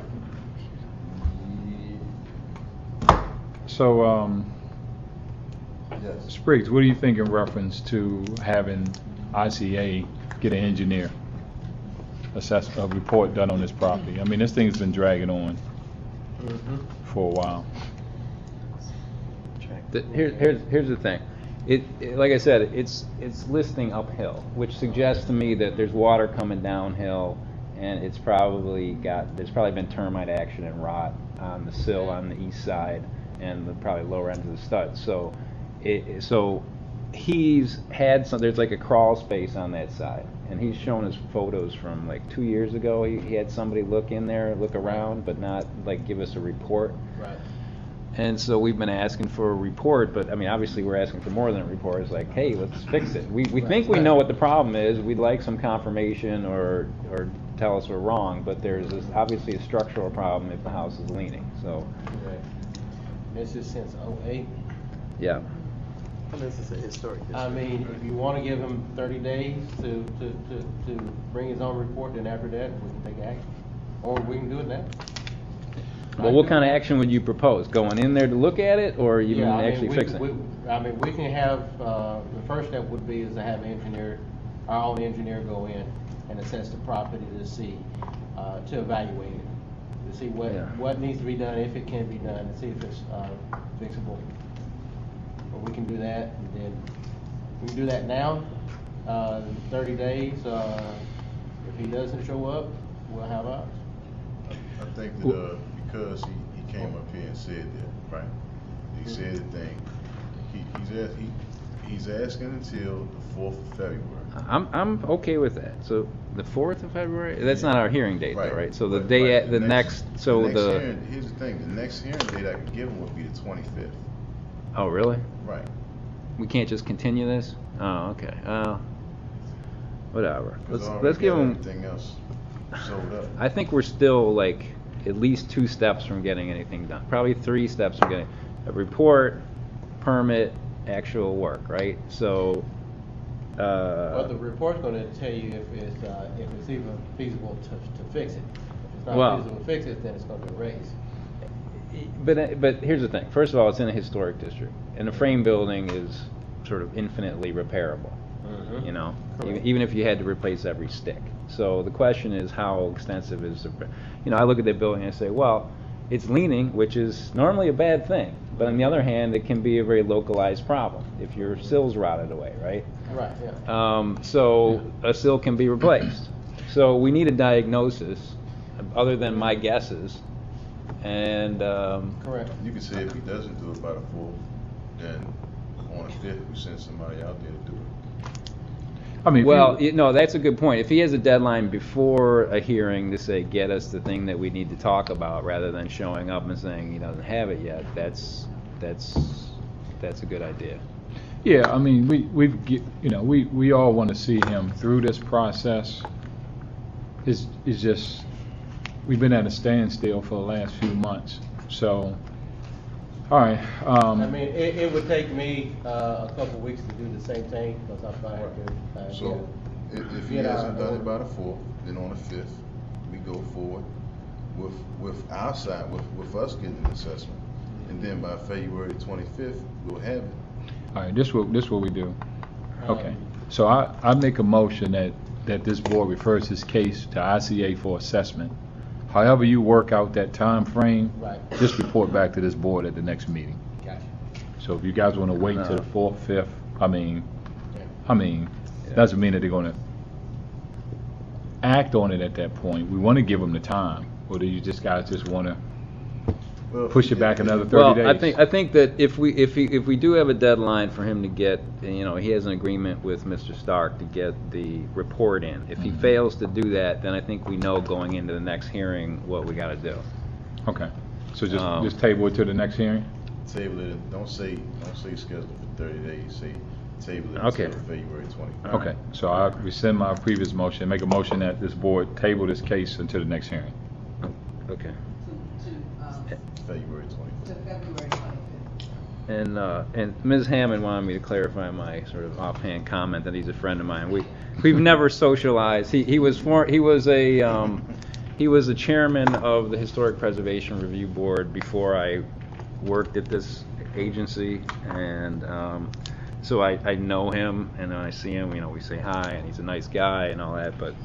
So, Yes. Spriggs, what do you think in reference to having ICA get an engineer assess a report done on this property? I mean, this thing's been dragging on for a while. Here's the thing. Like I said, it's listing uphill, which suggests to me that there's water coming downhill, and there's probably been termite action and rot on the sill on the east side and the probably lower end of the stud. So he's had there's like a crawl space on that side, and he's shown us photos from like 2 years ago. He had somebody look in there, look around, but not like give us a report. Right. And so we've been asking for a report, but I mean, obviously we're asking for more than a report. It's like, hey, let's fix it. We think we know what the problem is. We'd like some confirmation or tell us we're wrong, but there's obviously a structural problem if the house is leaning. So. Right. This is since '08. Yeah. This is a historic district. I mean, if you want to give him 30 days to bring his own report, then after that, we can take action. Or we can do it now. Well, what kind of action would you propose? Going in there to look at it, or you mean actually fix it? We can have, the first step would be is to have our own engineer go in and assess the property to see, to evaluate it, to see what needs to be done, if it can be done, and see if it's fixable. But we can do that, and then we can do that now, 30 days. If he doesn't show up, we'll have ours. I think that because he came up here and said that, right? He said the thing. He's asking until the 4th of February. I'm okay with that. So the 4th of February. That's not our hearing date, though, right? So the Right, day right. at the next. Hearing, here's the thing. The next hearing date I could give him would be the 25th. Oh, really? Right. We can't just continue this? Oh, okay. Whatever. Because Let's give him. everything else sold up. I think we're still like at least 2 steps from getting anything done. Probably 3 steps from getting a report, permit, actual work, right? So. Well, the report's going to tell you if it's even feasible to fix it. If it's not feasible to fix it, then it's going to be raised. But here's the thing. First of all, it's in a historic district, and a frame building is sort of infinitely repairable. You know, even if you had to replace every stick. So the question is, how extensive is the? I look at that building and I say, well, it's leaning, which is normally a bad thing. But on the other hand, it can be a very localized problem if your sill's rotted away, right? Right. Yeah. So a sill can be replaced. So we need a diagnosis, other than my guesses. And correct. You can say if he doesn't do it by the 4th, then on the 5th we send somebody out there to do it. I mean, no, that's a good point. If he has a deadline before a hearing to say, get us the thing that we need to talk about, rather than showing up and saying he doesn't have it yet, that's a good idea. Yeah, I mean, we all want to see him through this process. It's just, we've been at a standstill for the last few months. So, all right. I mean, it would take me a couple of weeks to do the same thing because I'm trying to. So, if he hasn't done it by the 4th, then on the 5th, we go forward with our side, with us getting an assessment, and then by February 25th, we'll have it. All right, this what we do. Okay. So I make a motion that this board refers this case to ICA for assessment. However you work out that time frame, just report back to this board at the next meeting. Gotcha. So if you guys want to wait till the 4th, 5th, I mean, doesn't mean that they're going to act on it at that point. We want to give them the time, or do you guys just want to push it back another 30 days? I think that if we do have a deadline for him to get, he has an agreement with Mr. Stark to get the report in. If he fails to do that, then I think we know going into the next hearing what we got to do. Okay. So just table it to the next hearing? Table it. Don't say schedule for 30 days. Say table it Okay. until February 20th. Okay, so I rescind my previous motion, make a motion that this board table this case until the next hearing. Okay. February 20th. To February 25th. And Ms. Hammond wanted me to clarify my sort of offhand comment that he's a friend of mine. We've never socialized. He was a chairman of the Historic Preservation Review Board before I worked at this agency, and so I know him, and when I see him, we say hi, and he's a nice guy and all that. But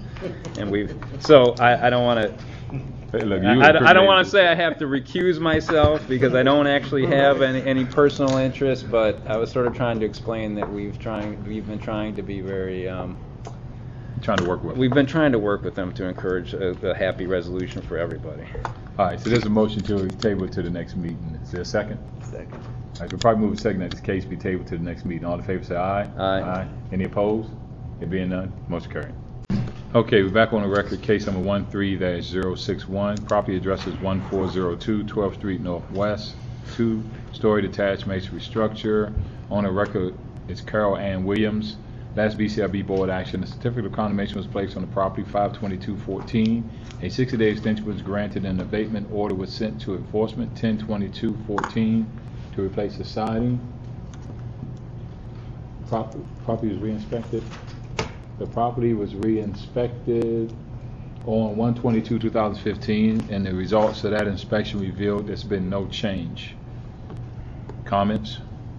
I don't want to. Hey, look, I don't want to say I have to recuse myself because I don't actually have any personal interest, but I was sort of trying to explain that we've been trying to be very. Trying to work with. We've been trying to work with them to encourage a happy resolution for everybody. All right, so there's a motion to table it to the next meeting. Is there a second? Second. All right, we'll probably move a second that this case be tabled to the next meeting. All in favor say aye. Aye. Any opposed? There being none, motion carried. Okay, we're back on the record, case number 13-061. Property address is 1402 12th Street Northwest, 2-story detached masonry structure. On the record is Carol Ann Williams. Last BCRB board action, a certificate of condemnation was placed on the property 5/22/14. A 60-day extension was granted and an abatement order was sent to enforcement 10/22/14 to replace the siding. Property was re-inspected. The property was re-inspected on 1/22/2015, and the results of that inspection revealed there's been no change. Comments?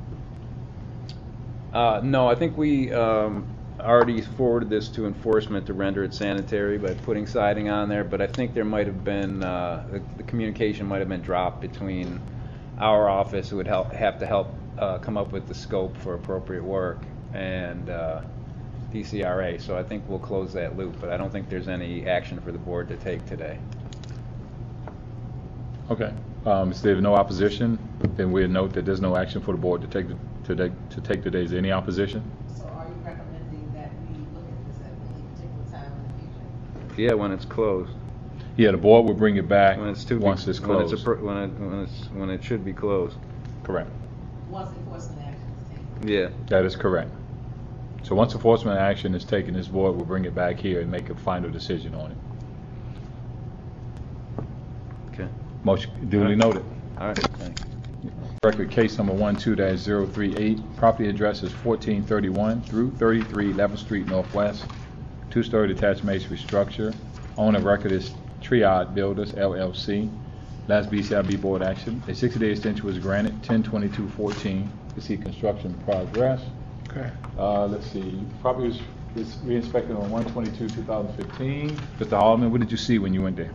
No, I think we already forwarded this to enforcement to render it sanitary by putting siding on there, but I think there might have been, the communication might have been dropped between our office, who would have to help come up with the scope for appropriate work, and DCRA, so I think we'll close that loop, but I don't think there's any action for the board to take today. Okay. If there's no opposition, then we'll note that there's no action for the board to take today. Is there any opposition? So are you recommending that we look at this at any particular time in the future? Yeah, when it's closed. Yeah, the board will bring it back When it's once it's closed. When it should be closed. Correct. Once enforcement action is taken? Yeah. That is correct. So once enforcement action is taken, this board will bring it back here and make a final decision on it. Okay. Motion duly noted. All right. Thanks. Record case number 12-038. Property address is 1431 through 33 11th Street Northwest, 2-story detached masonry structure. Owner of record is Triad Builders, LLC. Last BCIB board action. A 60-day extension was granted 10/22/14 to see construction progress. Okay. Let's see. Property was re-inspected on 1/22/2015. Mr. Haldeman, what did you see when you went there?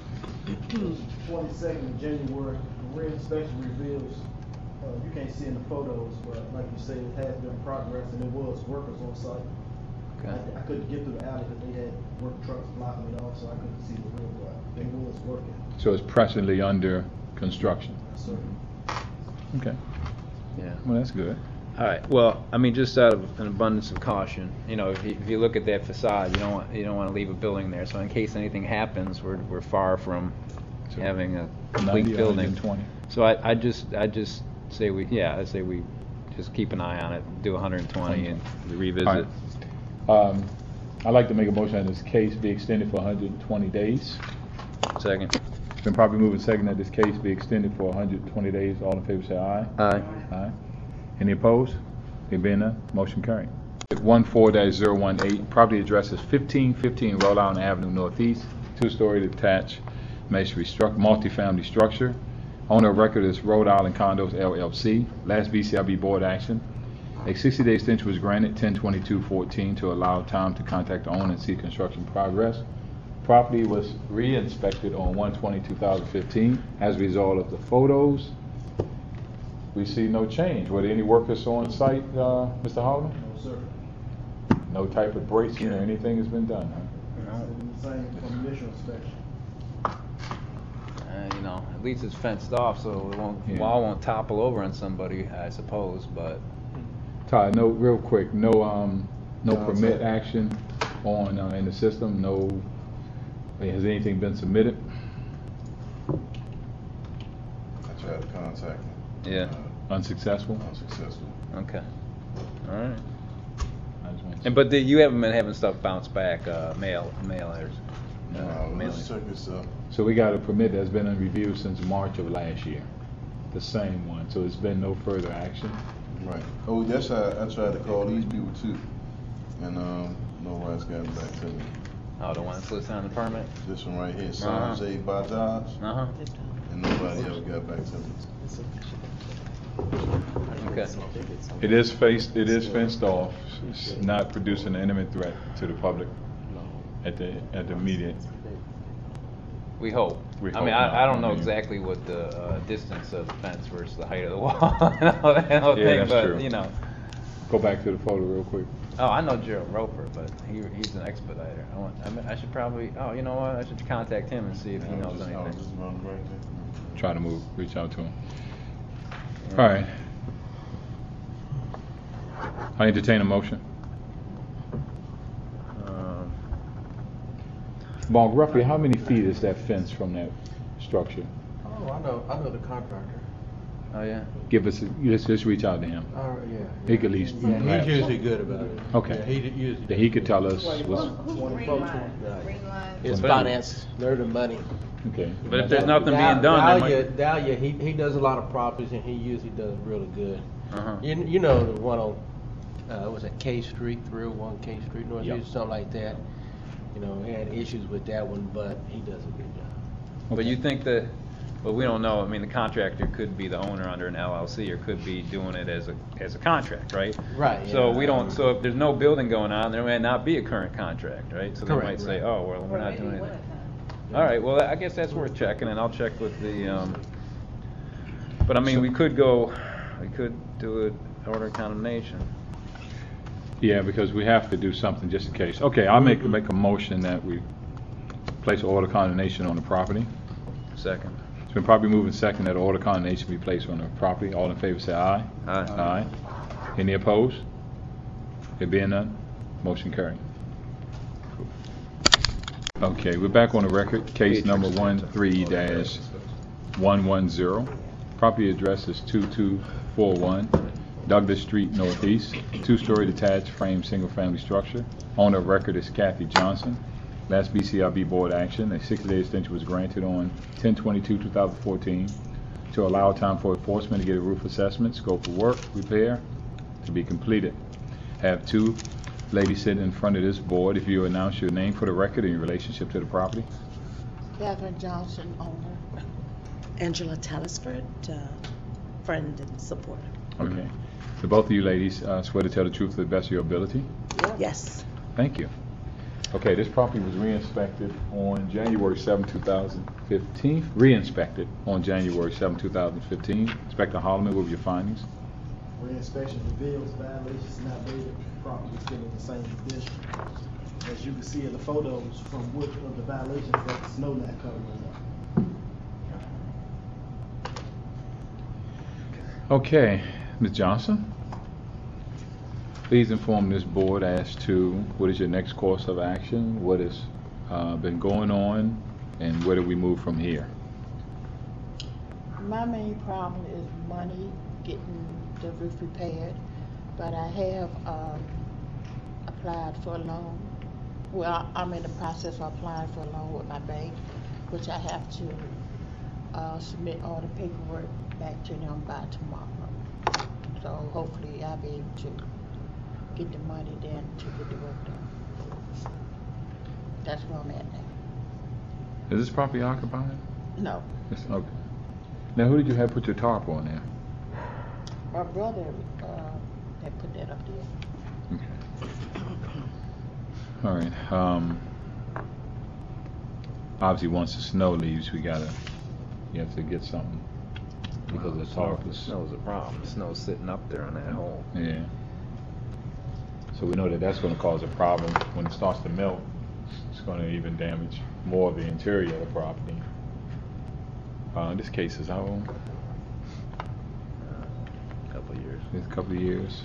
22nd of January, the re-inspection reveals, you can't see in the photos, but like you say, it has been progress and there was workers on site. Okay. I couldn't get through the alley because they had work trucks blocking it off, so I couldn't see the real work. They was working. So it's presently under construction. Yes, sir. Okay. Yeah. Well, that's good. All right. Well, I mean, just out of an abundance of caution, if you look at that facade, you don't want to leave a building there. So in case anything happens, we're far from having a complete 90, building. 120. So I just say we just keep an eye on it, do 120 and revisit. All right. I'd like to make a motion that this case be extended for 120 days. Second. It's been probably moving second that this case be extended for 120 days. All in favor say aye. Aye. Aye. Any opposed? There being none, motion carried. 14-018, property address is 1515 Rhode Island Avenue Northeast, 2-story detached masonry structure, multifamily structure. Owner of record is Rhode Island Condos LLC. Last BCIB board action. A 60-day extension was granted 10/22/14 to allow time to contact the owner and see construction progress. Property was re-inspected on 1/20/2015. As a result of the photos, we see no change. Were there any workers on site, Mr. Holland? No, sir. No type of bracing or anything has been done, huh? It's the same from initial inspection. At least it's fenced off, so the wall won't topple over on somebody, I suppose. But Todd, real quick, no permit action on in the system. No, has anything been submitted? I tried to contact him. yeah. Unsuccessful. Unsuccessful. Okay. All right. fence. And but you haven't been having stuff bounce back, mailers. Let's check this out. So we got a permit that's been in review since March of last year, the same one, so it's been no further action. Right. Oh, that's how I tried to call these people too, and nobody's gotten back to me. Oh, the one that's listed on the permit? This one right here, Sanjay Bajaj, Uh-huh. and nobody ever got back to me. Okay. It is fenced off, it's not producing an imminent threat to the public at the immediate. We hope. We I hope mean, not. I don't know I mean- exactly what the distance of the fence versus the height of the wall and all that whole Yeah, thing, that's but true. you know. Go back to the photo real quick. Oh, I know Gerald Roper, but he's an expediter. I should probably. Oh, you know what? I should contact him and see if he knows I'll anything. just run right there. Try to reach out to him. All right. I entertain a motion. Mark, roughly how many feet is that fence from that structure? Oh, I know the contractor. Oh yeah. Give us, let's reach out to him. Yeah. He could at least. Yeah, he's usually good about it. Okay. Yeah, he usually. That he could tell us what's, Who's Green Line? Green Line? It's But- finance, they're the money. okay. But if there's nothing being done, they might. Dahlia, he does a lot of properties and he usually does really good. Uh-huh. You know the one on, was it K Street, 301 K Street, North Yeah. something like that. You know, we had issues with that one, but he does a good job. But you think that? But we don't know. I mean, the contractor could be the owner under an LLC, or could be doing it as a contract, right? Right, So yeah. we don't. So if there's no building going on, there may not be a current contract, right? So they Correct, might say, right. oh, well, we're not Maybe doing anything. wintertime. All right. Well, I guess that's worth checking, and I'll check with the. But I mean, we could do it order of condemnation. Yeah, because we have to do something just in case. Okay, I'll make a motion that we place an order of condemnation on the property. Second. It's been probably moved and second that order of condemnation be placed on the property. All in favor say aye. Aye. Aye. Any opposed? There being none, motion carried. Okay, we're back on the record. Case number 13-110. Property address is 2241 Douglas Street Northeast. Two-story detached frame single-family structure. Owner of record is Kathy Johnson. Last BCRB board action, a 60-day extension was granted on 10/22/2014 to allow time for enforcement to get a roof assessment, scope of work, repair to be completed. Have two ladies sitting in front of this board. If you announce your name for the record and your relationship to the property. Catherine Johnson, owner. Angela Tallisford, friend and supporter. Okay. So both of you ladies swear to tell the truth to the best of your ability? Yes. Thank you. Okay, this property was re-inspected on January 7, 2015. Re-inspected on January 7, 2015. Inspector Holloman, what were your findings? Re-inspection reveals violations not dated, property still in the same condition. As you can see in the photos from what of the violations that the snow not covering up. Okay, Ms. Johnson, please inform this board as to what is your next course of action, what has been going on, and where do we move from here? My main problem is money, getting the roof repaired, but I have applied for a loan. Well, I'm in the process of applying for a loan with my bank, which I have to submit all the paperwork back to them by tomorrow. So hopefully I'll be able to get the money then to get the work done. That's where I'm at now. Is this property occupied? No, Okay. Now, who did you have put your tarp on there? my brother had put that up there. Okay. All right. Obviously, once the snow leaves, you have to get something because the tarp is. Snow's a problem. The snow's sitting up there on that hole. Yeah. So we know that that's going to cause a problem when it starts to melt. It's going to even damage more of the interior of the property. This case is how old? A couple of years. It's a couple of years.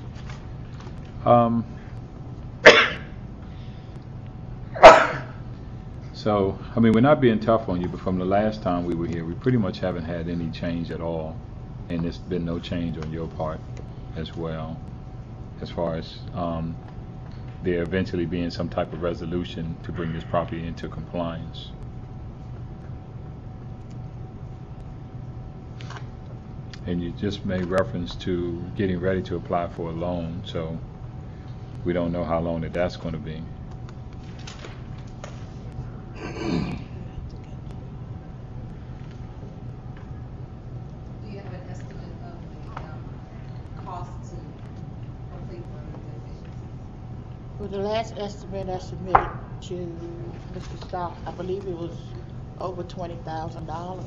So, I mean, we're not being tough on you, but from the last time we were here, we pretty much haven't had any change at all. And there's been no change on your part as well, as far as there eventually being some type of resolution to bring this property into compliance. And you just made reference to getting ready to apply for a loan, so we don't know how long that's going to be. Do you have an estimate of the cost to complete the deficiencies? Well, the last estimate I submitted to Mr. Stock, I believe it was over $20,000.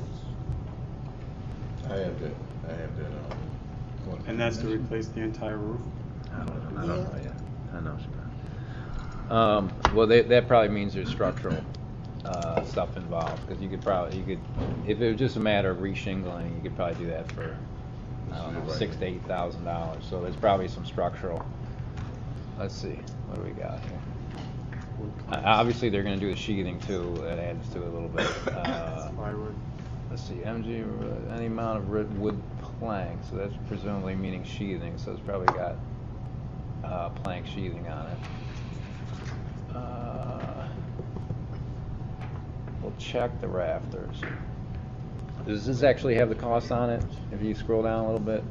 I have that. And that's to replace the entire roof? I don't know. Yeah. I know. Well, that probably means there's structural stuff involved, because you could, if it was just a matter of re-shingling, you could probably do that for, I don't know, $6,000 to $8,000. So there's probably some structural. Let's see, what do we got here? Obviously, they're going to do the sheathing too. That adds to it a little bit. Plywood. Let's see, MG, any amount of wood plank, so that's presumably meaning sheathing, so it's probably got plank sheathing on it. We'll check the rafters. Does this actually have the cost on it, if you scroll down a little bit?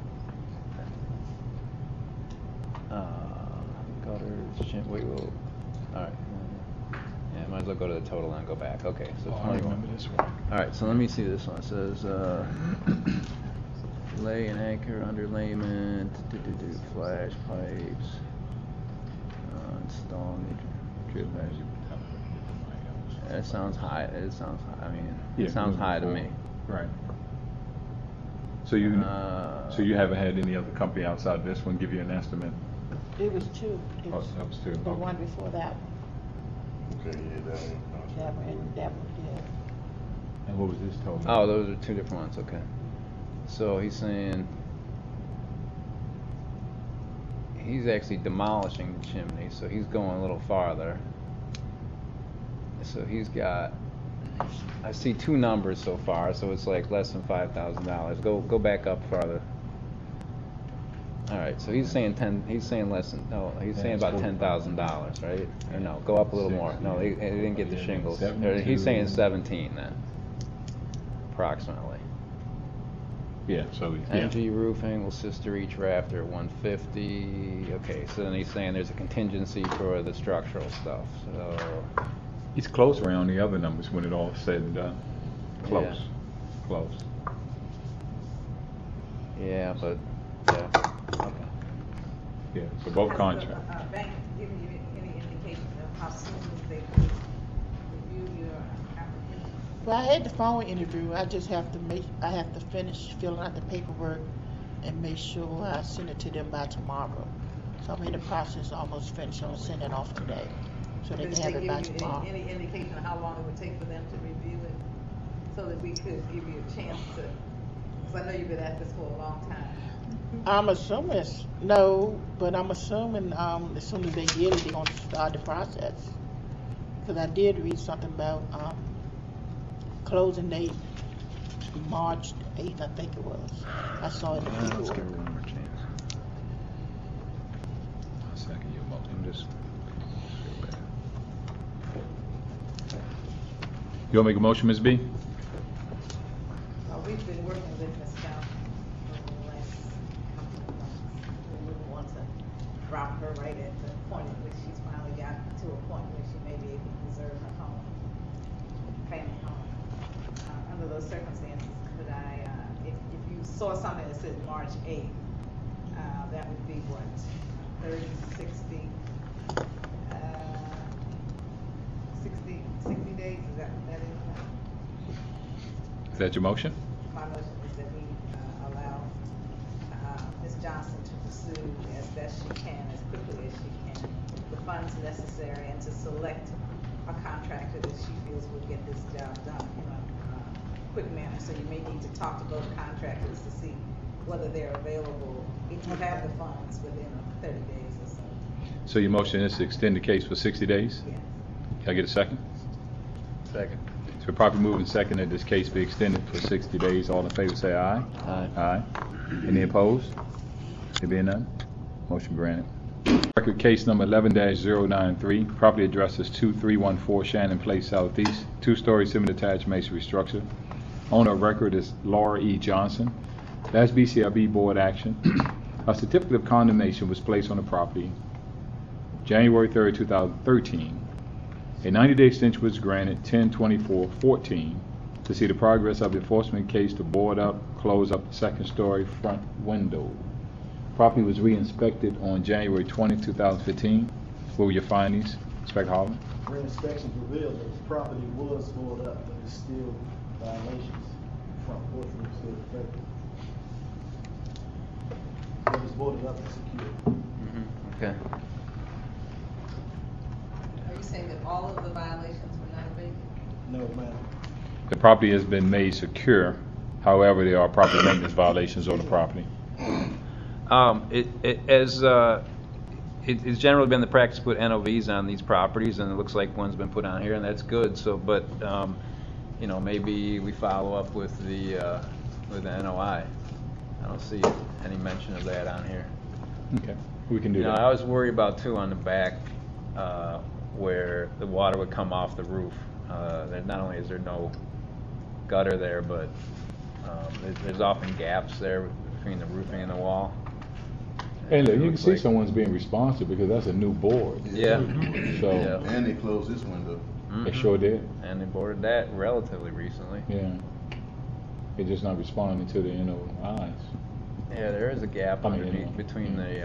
Gutters, alright. Yeah, might as well go to the total and go back. Okay, so 21. This one. All right, so let me see this one. It says lay and anchor, underlayment, flash pipes, install major. That sounds high. It sounds high. I mean, it sounds high to me. Right. So you haven't had any other company outside this one give you an estimate? It was two. It was that was two. the Okay. one before that one. Okay, yeah, that one. That one, yeah. And what was this total? Oh, those are two different ones. Okay. So he's saying he's actually demolishing the chimney, so he's going a little farther. So he's got, I see two numbers so far, so it's like less than $5,000. Go back up farther. All right, so he's saying he's saying less than, no, he's saying about $10,000, right? Or no, go up a little more. No, he didn't get the shingles. Or he's saying 17 then, approximately. Yeah, so MG roofing will sister each rafter 150. Okay, so then he's saying there's a contingency for the structural stuff. So he's close around the other numbers when it all said and done. Close. Yeah. Close. yeah, but yeah. Okay. Yeah, so both Has contracts. the bank given you any indication of how soon they could review your application? Well, I had the phone interview. I just have to finish filling out the paperwork and make sure I send it to them by tomorrow. So I'm in the process, almost finished. I'm gonna send it off today, so they Did can have they it by give you tomorrow. any indication of how long it would take for them to review it, so that we could give you a chance to, because I know you've been at this for a long time. I'm assuming no, but I'm assuming as soon as they get it, they're gonna start the process. Because I did read something about closing date March 8th, I think it was. I saw it in the Let's give her paperwork. one more chance. I'll second your motion. You want to make a motion, Ms. B? We've been working with Ms. Johnson over the last couple of months. We wouldn't want to drop her right at the point at which she's finally got to a point where she may be able to preserve her home, family home. Under those circumstances, could I, if you saw something that said March 8th, that would be what, 30, 60, 60 days, is that what that is? Is that your motion? My motion is that we allow Ms. Johnson to pursue as best she can, as quickly as she can, the funds necessary, and to select a contractor that she feels will get this job done in a quick manner. So you may need to talk to both contractors to see whether they're available, if you have the funds, within 30 days or so. So your motion is to extend the case for 60 days? Yes. Can I get a second? Second. So properly moved and second that this case be extended for 60 days. All in favor say aye. Aye. Aye. Any opposed? There being none? Motion granted. Record case number 11-093. Property address is 2314 Shannon Place Southeast. Two-story semi-detached masonry structure. Owner of record is Laura E. Johnson. Last BCRB board action. A certificate of condemnation was placed on the property January 3rd, 2013. A 90-day extension was granted 10/24/14 to see the progress of the enforcement case to board up, close up the second-story front window. Property was re-inspected on January 20, 2015. What were your findings, Inspector Holland? Re-inspections revealed that the property was boarded up, but it's still violations. Front porch roof still defective. It was boarded up and secured. Okay. Are you saying that all of the violations were not abated? No, ma'am. The property has been made secure. However, there are property maintenance violations on the property. It's generally been the practice to put NOVs on these properties, and it looks like one's been put on here, and that's good. So, but you know, maybe we follow up with the NOI. I don't see any mention of that on here. Okay, we can do You know, that. I was worried about too on the back where the water would come off the roof. That not only is there no gutter there, but there's often gaps there between the roofing and the wall. Hey, look, It you can looks see like- someone's being responsive because that's a new board. Yeah. So Yeah. And they closed this window. they sure did. And they boarded that relatively recently. Yeah. They're just not responding to the NOIs. Yeah, there is a gap I mean, underneath between the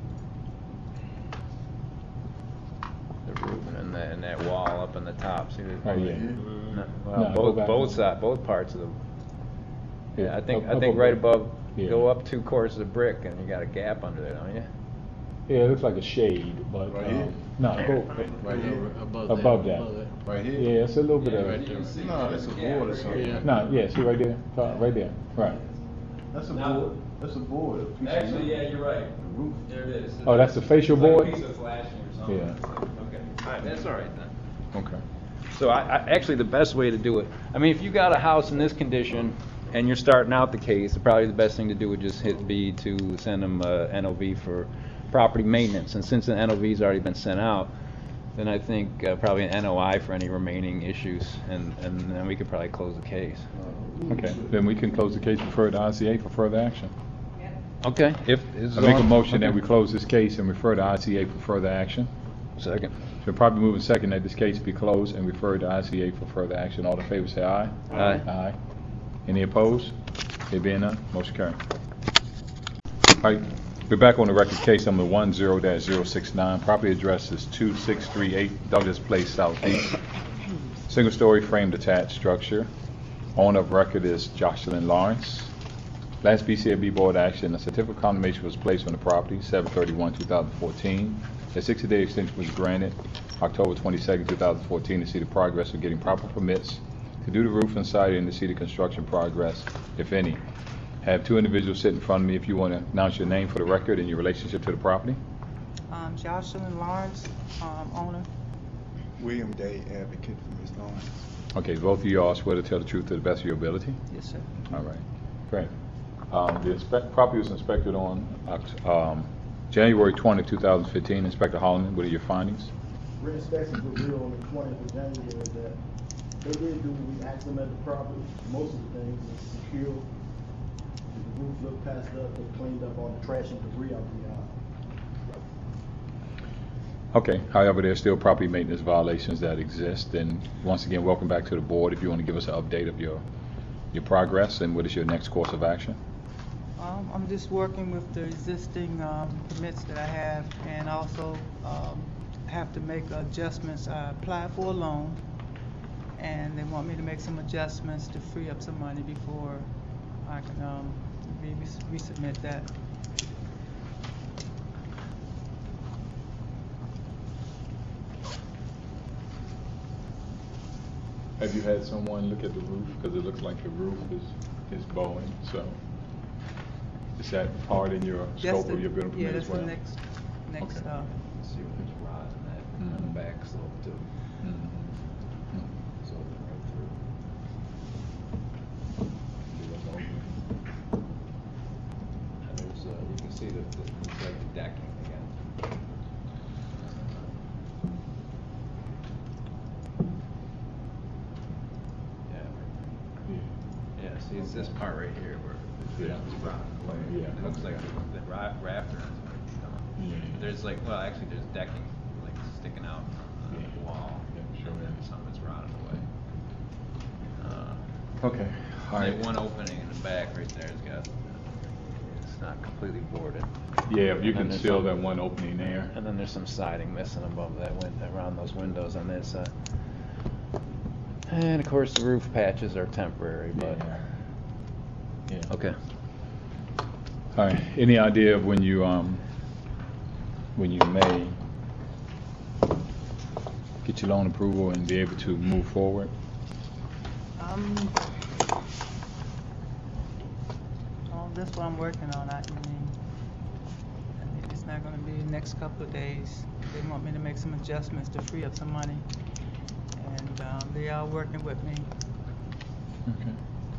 roof and that wall up on the top. See that? Oh, yeah. No, No, well, go back. both parts of the. Yeah, I think Up right above. Yeah. Go up 2 courses of brick, and you got a gap under there, don't you? Yeah, it looks like a shade, but Right here? no, go Right here. above that. Right here? Yeah, it's a little bit of. No, that's a board or something. No, yeah, see right there, right there, right. That's a board. That's a board. a piece of metal. you're right. The roof. There it is. Oh, that's the facial board? Piece of flashing or something. Yeah. Okay. All right, that's all right then. Okay. So I actually the best way to do it, I mean, if you got a house in this condition and you're starting out the case, probably the best thing to do would just be to send them a NOV for property maintenance. And since the NOV's already been sent out, then I think probably an NOI for any remaining issues, and then we could probably close the case. Okay, then we can close the case, refer to ICA for further action. Okay. If I make a motion that we close this case and refer to ICA for further action. Second. It's been properly moved and second that this case be closed and referred to ICA for further action. All in favor say aye. Aye. Aye. Any opposed? There being none, motion carried. All right, we're back on the record case number 10-069. Property address is 2638 Douglas Place Southeast. Single-story frame detached structure. Owner of record is Jocelyn Lawrence. Last BCRB board action, a certificate of condemnation was placed on the property 7/31/2014. A 60-day extension was granted October 22nd, 2014 to see the progress of getting proper permits to do the roof and siding and to see the construction progress, if any. I have 2 individuals sitting in front of me. If you want to announce your name for the record and your relationship to the property. Jocelyn Lawrence, owner. William Day, advocate for Ms. Lawrence. Okay, both of you all swear to tell the truth to the best of your ability? Yes, sir. All right, great. The property was inspected on January 20, 2015. Inspector Holloman, what are your findings? Re-inspections revealed on the 20th of January that they did do what we asked them at the property. Most of the things is secure. The roof looked passed up, they cleaned up all the trash and debris out the yard. Okay, however, there's still property maintenance violations that exist. And once again, welcome back to the board. If you want to give us an update of your progress and what is your next course of action? I'm just working with the existing permits that I have, and also have to make adjustments. I applied for a loan, and they want me to make some adjustments to free up some money before I can resubmit that. Have you had someone look at the roof? Because it looks like the roof is bowing, so is that part in your scope of your building permit as well? Yeah, that's the next Okay. See when there's rod in that on the back slope too. So right through. And there's you can see the decking again. see, it's this part right here where it's rotting away. Yeah. It looks like the rafter is gone. There's like, well, actually, there's decking like sticking out on the wall. Sure. And some of it's rotted away. Okay, all right. That one opening in the back right there has got, it's not completely boarded. Yeah, if you And can there's seal some- that one opening there. And then there's some siding missing above that around those windows on this side. And of course, the roof patches are temporary, but. Yeah. Okay. All right, any idea of when you may get your loan approval and be able to move forward? All this what I'm working on, I mean, it's not gonna be the next couple of days. They want me to make some adjustments to free up some money. And, they are working with me. Okay.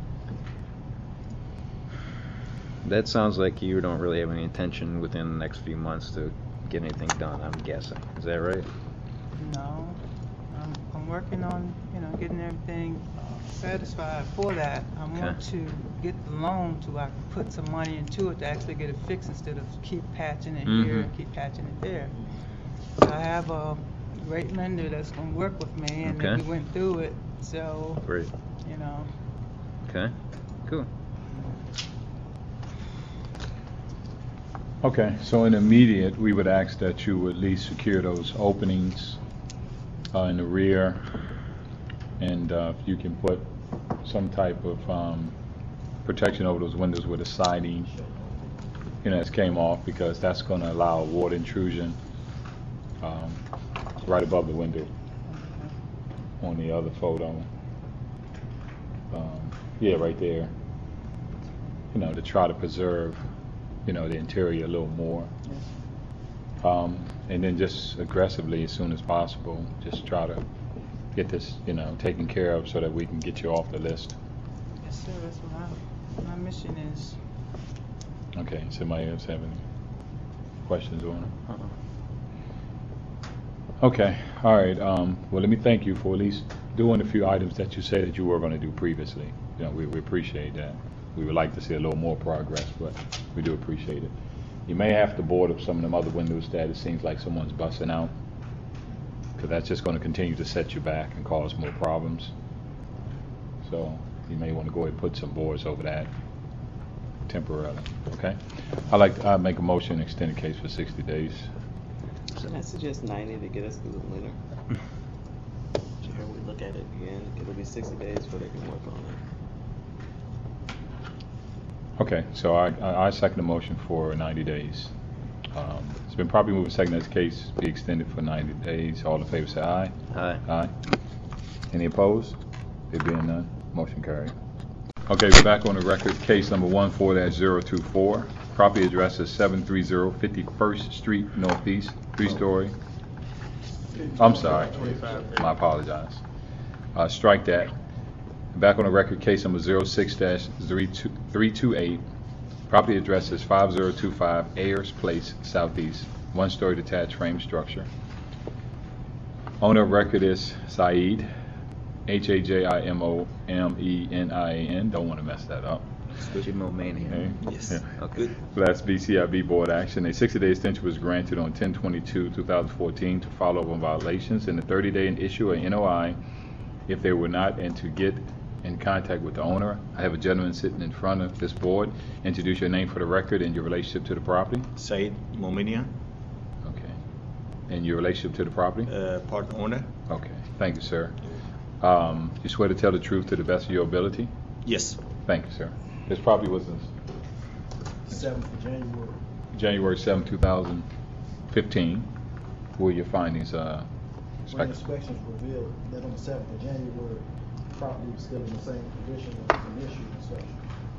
That sounds like you don't really have any intention within the next few months to get anything done, I'm guessing. Is that right? No, I'm working on, getting everything satisfied for that. I want to get the loan to I can put some money into it to actually get it fixed instead of keep patching it here and keep patching it there. So I have a great lender that's gonna work with me, and Okay. we went through it, so, Great. Okay, cool. Okay, so in immediate, we would ask that you at least secure those openings in the rear, and if you can put some type of protection over those windows with a siding, that's came off, because that's going to allow water intrusion right above the window on the other photo. Yeah, right there. To try to preserve the interior a little more. And then just aggressively, as soon as possible, just try to get this, taken care of so that we can get you off the list. yes, sir, that's what my mission is. Okay, somebody else have any questions on it? Okay, all right. Well, let me thank you for at least doing a few items that you said that you were going to do previously. We appreciate that. We would like to see a little more progress, but we do appreciate it. You may have to board up some of them other windows that it seems like someone's busting out, because that's just going to continue to set you back and cause more problems. So you may want to go ahead and put some boards over that temporarily, okay? I'd make a motion to extend the case for 60 days. Should I suggest 90 to get us through the winter? Sure, we look at it again. It'll be 60 days before they can work on it. Okay, so I second the motion for 90 days. It's been properly moved and seconded that this case be extended for 90 days. All in favor say aye. Aye. Aye. Any opposed? There being none, motion carried. Okay, we're back on the record. Case number 14-024. Property address is 730 51st Street Northeast, 3-story. I'm sorry. I apologize. Strike that. Back on the record, case number 06-328. Property address is 5025 Ayers Place, Southeast, 1-story detached frame structure. Owner of record is Saeed, Hajimomenin. Don't want to mess that up. Jimomania. Okay. Yes. Yeah. Okay. Last BCIB board action. A 60-day extension was granted on 10/22/2014 to follow up on violations, and a 30-day issue a NOI if they were not, and to get in contact with the owner. I have a gentleman sitting in front of this board. Introduce your name for the record and your relationship to the property. Said Mominian, Okay. And your relationship to the property? part owner. Okay. Thank you, sir. You swear to tell the truth to the best of your ability? Yes. Thank you, sir. This property was 7th of January. January 7, 2015. What were your findings, When Inspector? inspections revealed that on the 7th of January, the property was still in the same condition as an issue inspection.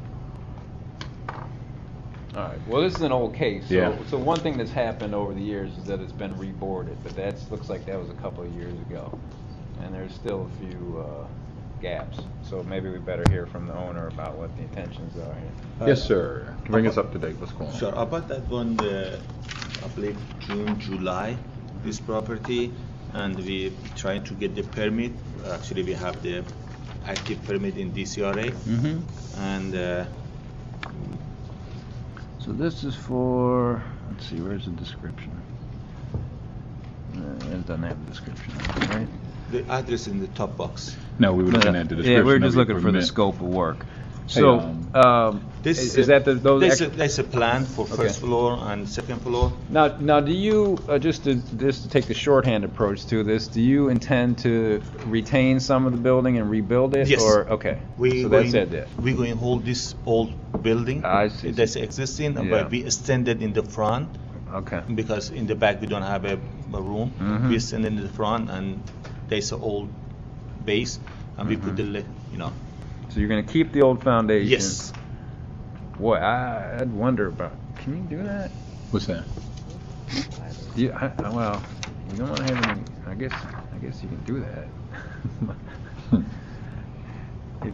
All right, well, this is an old case. Yeah. So one thing that's happened over the years is that it's been reboarded, but looks like that was a couple of years ago. And there's still a few gaps. So maybe we better hear from the owner about what the intentions are here. Yes, sir. Bring us up to date. What's going on? Sure. About that one, I believe June, July, this property, and we trying to get the permit. Actually, we have the active permit in DCRA. And So this is for, let's see, where's the description? It doesn't have the description, right? the address in the top box. No, we were looking at the description. Yeah, we were of just your looking for the permit. scope of work. Hey, So, is that those? There's a plan for first floor and second floor. Now, do you just to take the shorthand approach to this? Do you intend to retain some of the building and rebuild it? Yes. Or okay, so that's it. Yeah. We're going to hold this old building that's existing, Yeah. but we extended in the front. Okay. Because in the back we don't have a room. Mhm. We extended in the front, and there's an old base, and we put the So you're going to keep the old foundation. Yes. Boy, I'd wonder about. Can you do that? What's that? Well, you don't want to have any. I guess you can do that. if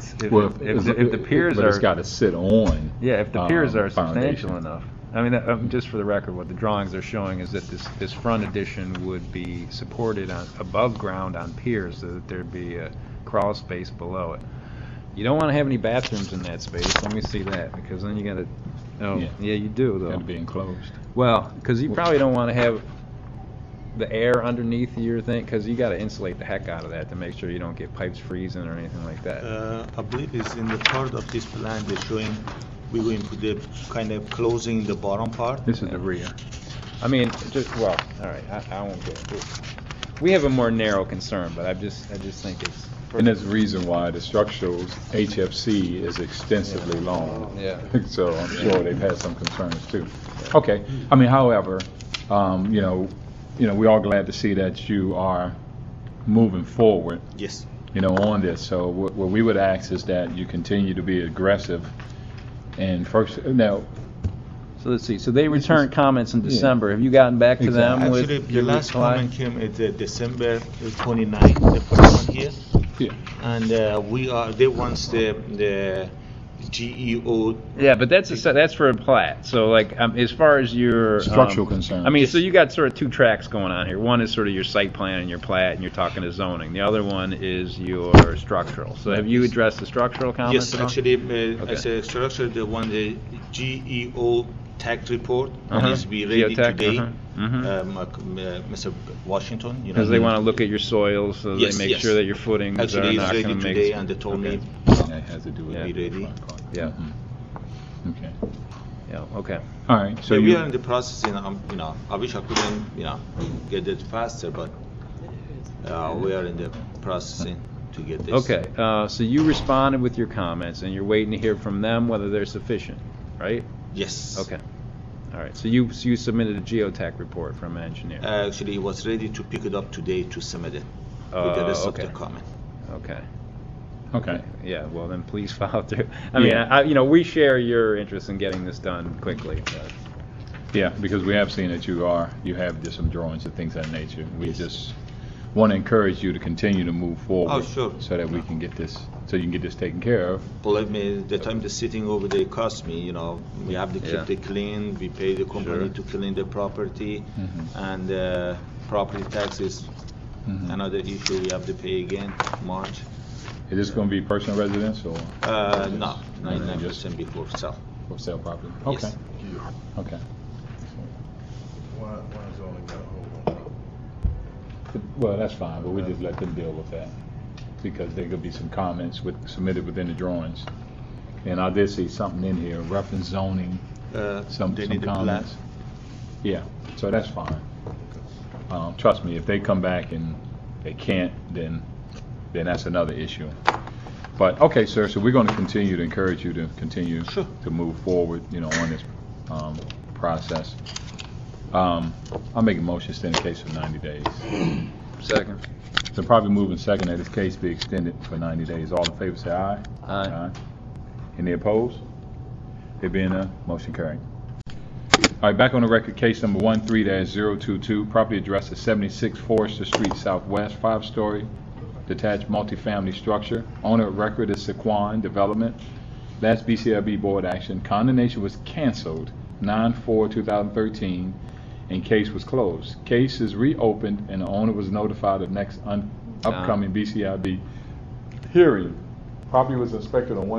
the piers but are. it's got to sit on. Yeah, if the piers are foundation. substantial enough. I mean, just for the record, what the drawings are showing is that this front addition would be supported above ground on piers, so that there'd be a crawl space below it. You don't want to have any bathrooms in that space. Let me see that, because then you got to. Oh, yeah, you do though. Got to be enclosed. Well, because you probably don't want to have the air underneath your thing, because you got to insulate the heck out of that to make sure you don't get pipes freezing or anything like that. I believe it's in the part of this plan they're showing. We're going to put the kind of closing the bottom part. This is the rear. I mean, all right. I won't go. We have a more narrow concern, but I just think it's. And there's a reason why the structural HFC is extensively long. Yeah. So I'm sure they've had some concerns too. Okay. I mean, however, we're all glad to see that you are moving forward. Yes. On this. So what we would ask is that you continue to be aggressive. And first, now. So let's see. So they returned comments in December. Have you gotten back to them Actually, with the your last reply? comment came at December 29th, the first one here. Yeah. And they want the GEO. Yeah, but that's for a plat. So like, as far as your Structural concerns. I mean, so you got sort of two tracks going on here. One is sort of your site plan and your plat, and you're talking to zoning. The other one is your structural. So have you addressed the structural comments? Yes, at all? actually, Okay. as a structure, the GEO tag report Uh-huh. needs to be ready Geotech, today. uh-huh. Mr. Washington, Because they want to look at your soils, so Yes, they make yes. sure that your footings Actually, are it's not ready going to make. today, and they told me That has to do with be ready. Yeah. Okay. Yeah. Okay. All right. So So we are in the process. I wish I couldn't, get it faster, but we are in the process to get this. Okay. So you responded with your comments, and you're waiting to hear from them whether they're sufficient, right? Yes. Okay. All right. So you submitted a geotech report from an engineer. Actually, he was ready to pick it up today to submit it with the rest okay. of the comment. Okay. Okay. Yeah. Well, then please follow through. I mean, we share your interest in getting this done quickly. But. Yeah, because we have seen that you have just some drawings and things of that nature. We just want to encourage you to continue to move forward. Oh, sure. So that we can get this, so you can get this taken care of. Believe me, the time the sitting over there cost me, we have to keep it clean, we pay the company to clean the property, and property taxes, another issue we have to pay again, March. Is this going to be personal residence or? No, 99% before sale. For sale property? Yes. Okay. Okay. Why is it only got a hold on? Well, that's fine, but we just let them deal with that. Because there could be some comments submitted within the drawings. And I did see something in here, reference zoning, some they need a plan. comments. Yeah, so that's fine. Trust me, if they come back and they can't, then that's another issue. But, okay, sir, so we're going to continue to encourage you to continue to move forward, on this process. I'll make a motion to extend the case for 90 days. Second. So probably moving second that this case be extended for 90 days. All in favor say aye. Aye. Any opposed? There being none, motion carried. All right, back on the record, case number 13-022, property address is 76 Forester Street Southwest, 5-story detached multifamily structure. Owner of record is Sequan Development. Last BCRB board action. Condemnation was canceled 9/4/2013 and case was closed. Case is reopened and the owner was notified of next upcoming BCRB Hearing. Property was inspected on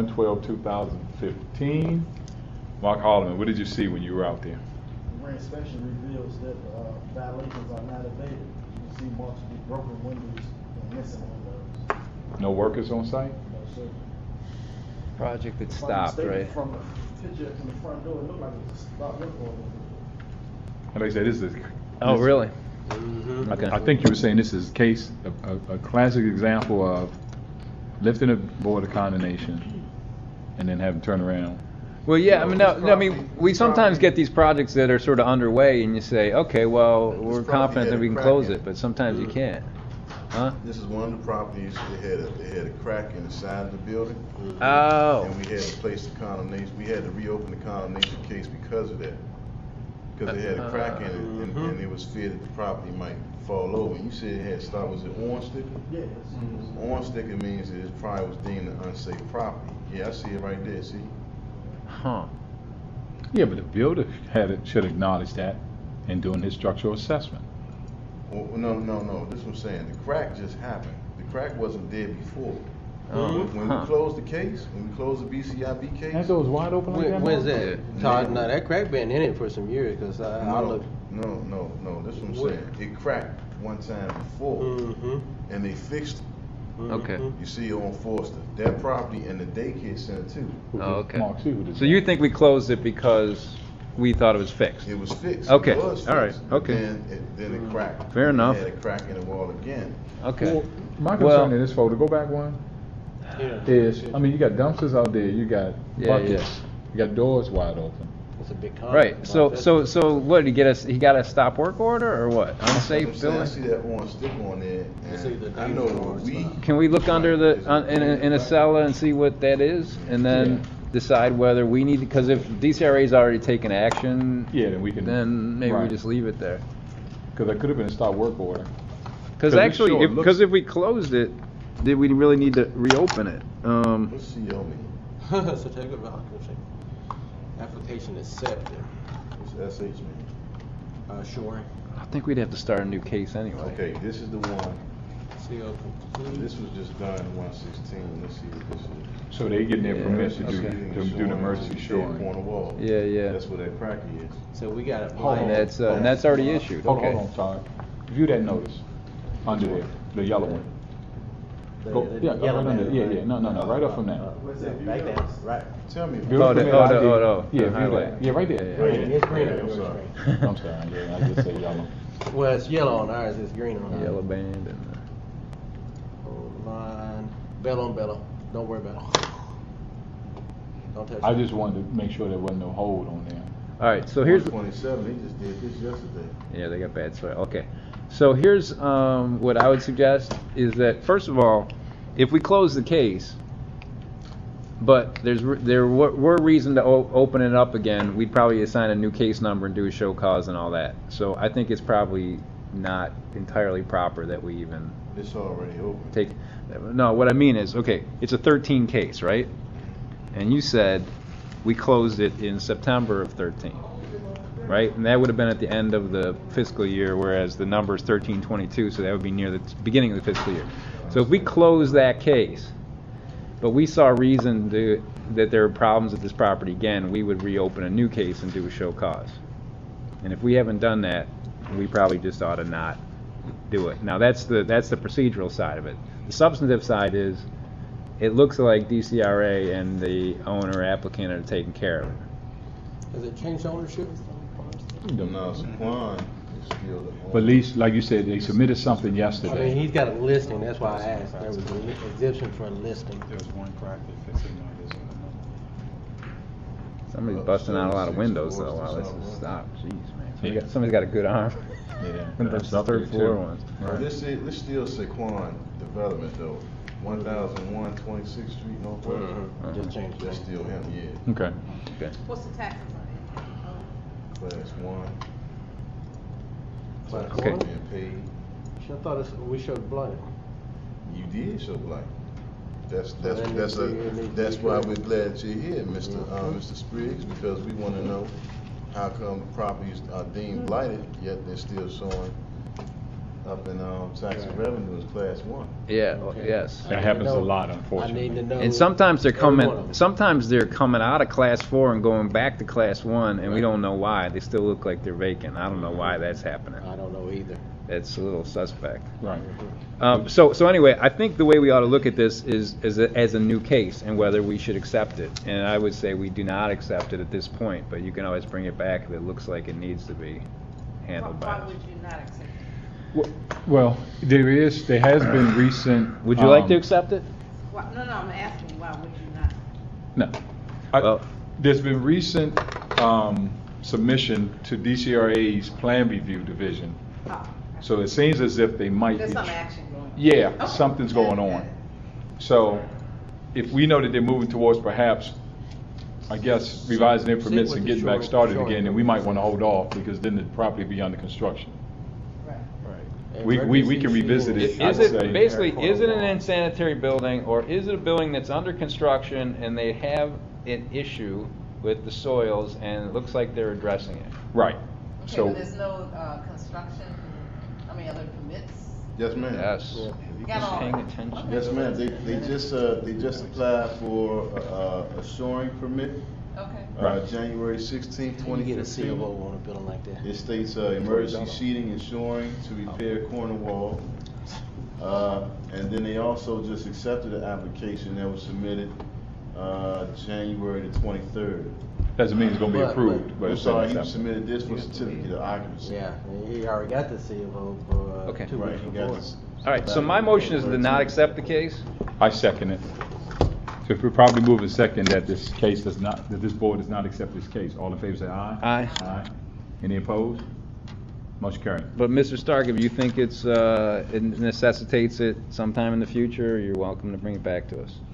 1/12/2015. Mark Holloman, what did you see when you were out there? The reinspection reveals that violations are not abated. You can see multiple broken windows and missing windows. No workers on site? No, sir. Project that If I'm stopped, mistaken, right? From the picture from the front door, it looked like it was stopped work order. And like I said, this is. Oh, really? Okay. I think you were saying this is a classic example of lifting a board of condemnation and then having to turn around. Well, yeah, I mean, we sometimes get these projects that are sort of underway, and you say, okay, well, we're confident that we can close it, but sometimes you can't. Huh? This is one of the properties they had a crack in the side of the building. Oh. And we had to place the condemnation. We had to reopen the condemnation case because of that. Because they had a crack in it, and it was feared that the property might fall over. You said it had stopped. Was it orange sticker? Yes. Orange sticker means that it probably was deemed an unsafe property. Yeah, I see it right there. See? Huh. Yeah, but the builder should acknowledge that in doing his structural assessment. Well, no. This is what I'm saying. The crack just happened. The crack wasn't there before. When we closed the case, when we closed the BCIB case. That door was wide open like that? When's that? Yeah. Todd, no, that crack been in it for some years, cause I looked. No. That's what I'm saying. It cracked one time before, and they fixed it. Okay. You see on Forster, that property and the daycare center too. Oh, okay. Mark, see who this So you think we closed it because we thought it was fixed? It was fixed. Okay. It was fixed. All right. Okay. Then it cracked. Fair enough. It had a crack in the wall again. Okay. Well, my concern in this photo, go back one, Yeah. is, I mean, you got dumpsters out there, you got Yeah, buckets, you got doors wide open. It's a big con. Right. So what did he get us? He got a stop work order or what? Unsafe I building. see that orange stick on there, It's either and I know we. Can we look under in a cell and see what that is, and then decide whether we need, because if DCRA's already taken action, Then we can. then maybe we right. just leave it there. Because that could have been a stop work order. Because this actually, sure looks- if we closed it, did we really need to reopen it? What's CO mean? Certificate of occupancy. Application is set. What's SH mean? Shoring. I think we'd have to start a new case anyway. Okay, this is the one. CO complete. This was just done in 116. Let's see what this is. So they getting their Yeah, permit to okay. do the emergency shoring. Corner wall. Yeah. That's where that crack is. So we got it. Hold on. And that's already issued. Hold Okay. on, Todd. View that notice under there, the yellow one. Go, yeah, go right under. Yeah. No. Right up from that. Back down. Right. Tell me. Building permit ID. Yeah, view highlight. that. Yeah, right there. Yeah, Right Green. there. It's green. I'm sorry. I'm sorry. Yeah, I just say yellow. Well, it's yellow on ours. It's green on ours. Yellow band and. Hold line. Bell on Bella. Don't worry about it. Don't touch I it. just wanted to make sure there wasn't no hold on there. All right. So here's. 127. He just did this yesterday. Yeah, they got bad soil. Okay. So here's what I would suggest is that, first of all, if we close the case, but there were reason to open it up again, we'd probably assign a new case number and do a show cause and all that. So I think it's probably not entirely proper that we even It's already open. take. No, what I mean is, okay, it's a 13 case, right? And you said we closed it in September of 13. Right, and that would have been at the end of the fiscal year, whereas the number is 13/22, so that would be near the beginning of the fiscal year. So if we close that case, but we saw reason that there were problems with this property again, we would reopen a new case and do a show cause. And if we haven't done that, we probably just ought to not do it. Now that's the procedural side of it. The substantive side is, it looks like DCRA and the owner applicant are taking care of it. Has it changed ownership? No, Saquon is still the owner. But at least, like you said, they submitted something I yesterday. mean, he's got a listing. That's why I asked. There was an exemption for a listing. There was one crack that fixed it, now there's another. Somebody's busting out a lot of windows though. Wow, let's just stop. Jeez, man. Somebody's got a good arm. Yeah, That's the up there, third floor too. ones. This still Saquon development though. 1001 26th Street Northwest. Just changed That's that. still him, yeah. Okay. Okay. What's the taxes on Class 1. Class Class Okay. one being paid. I thought we showed blight. You did show blight. That's then it needs to be why corrected. we're glad you're here, Mr. Spriggs, because we want to know how come properties are deemed blighted, yet they're still showing up in tax and revenue is class 1. Yeah, yes. That happens a lot, unfortunately. And sometimes they're coming out of class 4 and going back to class 1, and we don't know why. They still look like they're vacant. I don't know why that's happening. I don't know either. It's a little suspect. Right. So anyway, I think the way we ought to look at this is as a new case and whether we should accept it. And I would say we do not accept it at this point, but you can always bring it back if it looks like it needs to be handled by. Why would you not accept it? Well, there has been recent. Would you like to accept it? No, I'm asking, why would you not? No. There's been recent submission to DCRA's Plan Review Division. Oh. So it seems as if they might There's be. some action going on. Yeah, Okay. something's going on. So if we know that they're moving towards perhaps, I guess, revising their permits and getting back started again, then we might want to hold off because then the property will be under construction. We can revisit it. Is it an insanitary building, or is it a building that's under construction and they have an issue with the soils and it looks like they're addressing it? Right. Okay, So but there's no construction, other permits? Yes, ma'am. Yes. Got all Paying that. attention. Yes, ma'am. They just applied for a shoring permit. Okay. January 16th, 2015. You get a C of O on a building like that. It states emergency sheething and shoring to repair corner wall. And then they also just accepted an application that was submitted January the 23rd. doesn't mean it's going to be approved. But I'm it's sorry, he accepted. submitted this for certificate of occupancy. Yeah, he already got the C of O for Okay. 2 Right, weeks he before. got this. All right, so my motion is to not accept the case. I second it. So if we probably move a second that this case does not, that this board does not accept this case. All in favor say aye. Aye. Aye. Any opposed? Motion carried. But Mr. Stark, if you think it necessitates it sometime in the future, you're welcome to bring it back to us.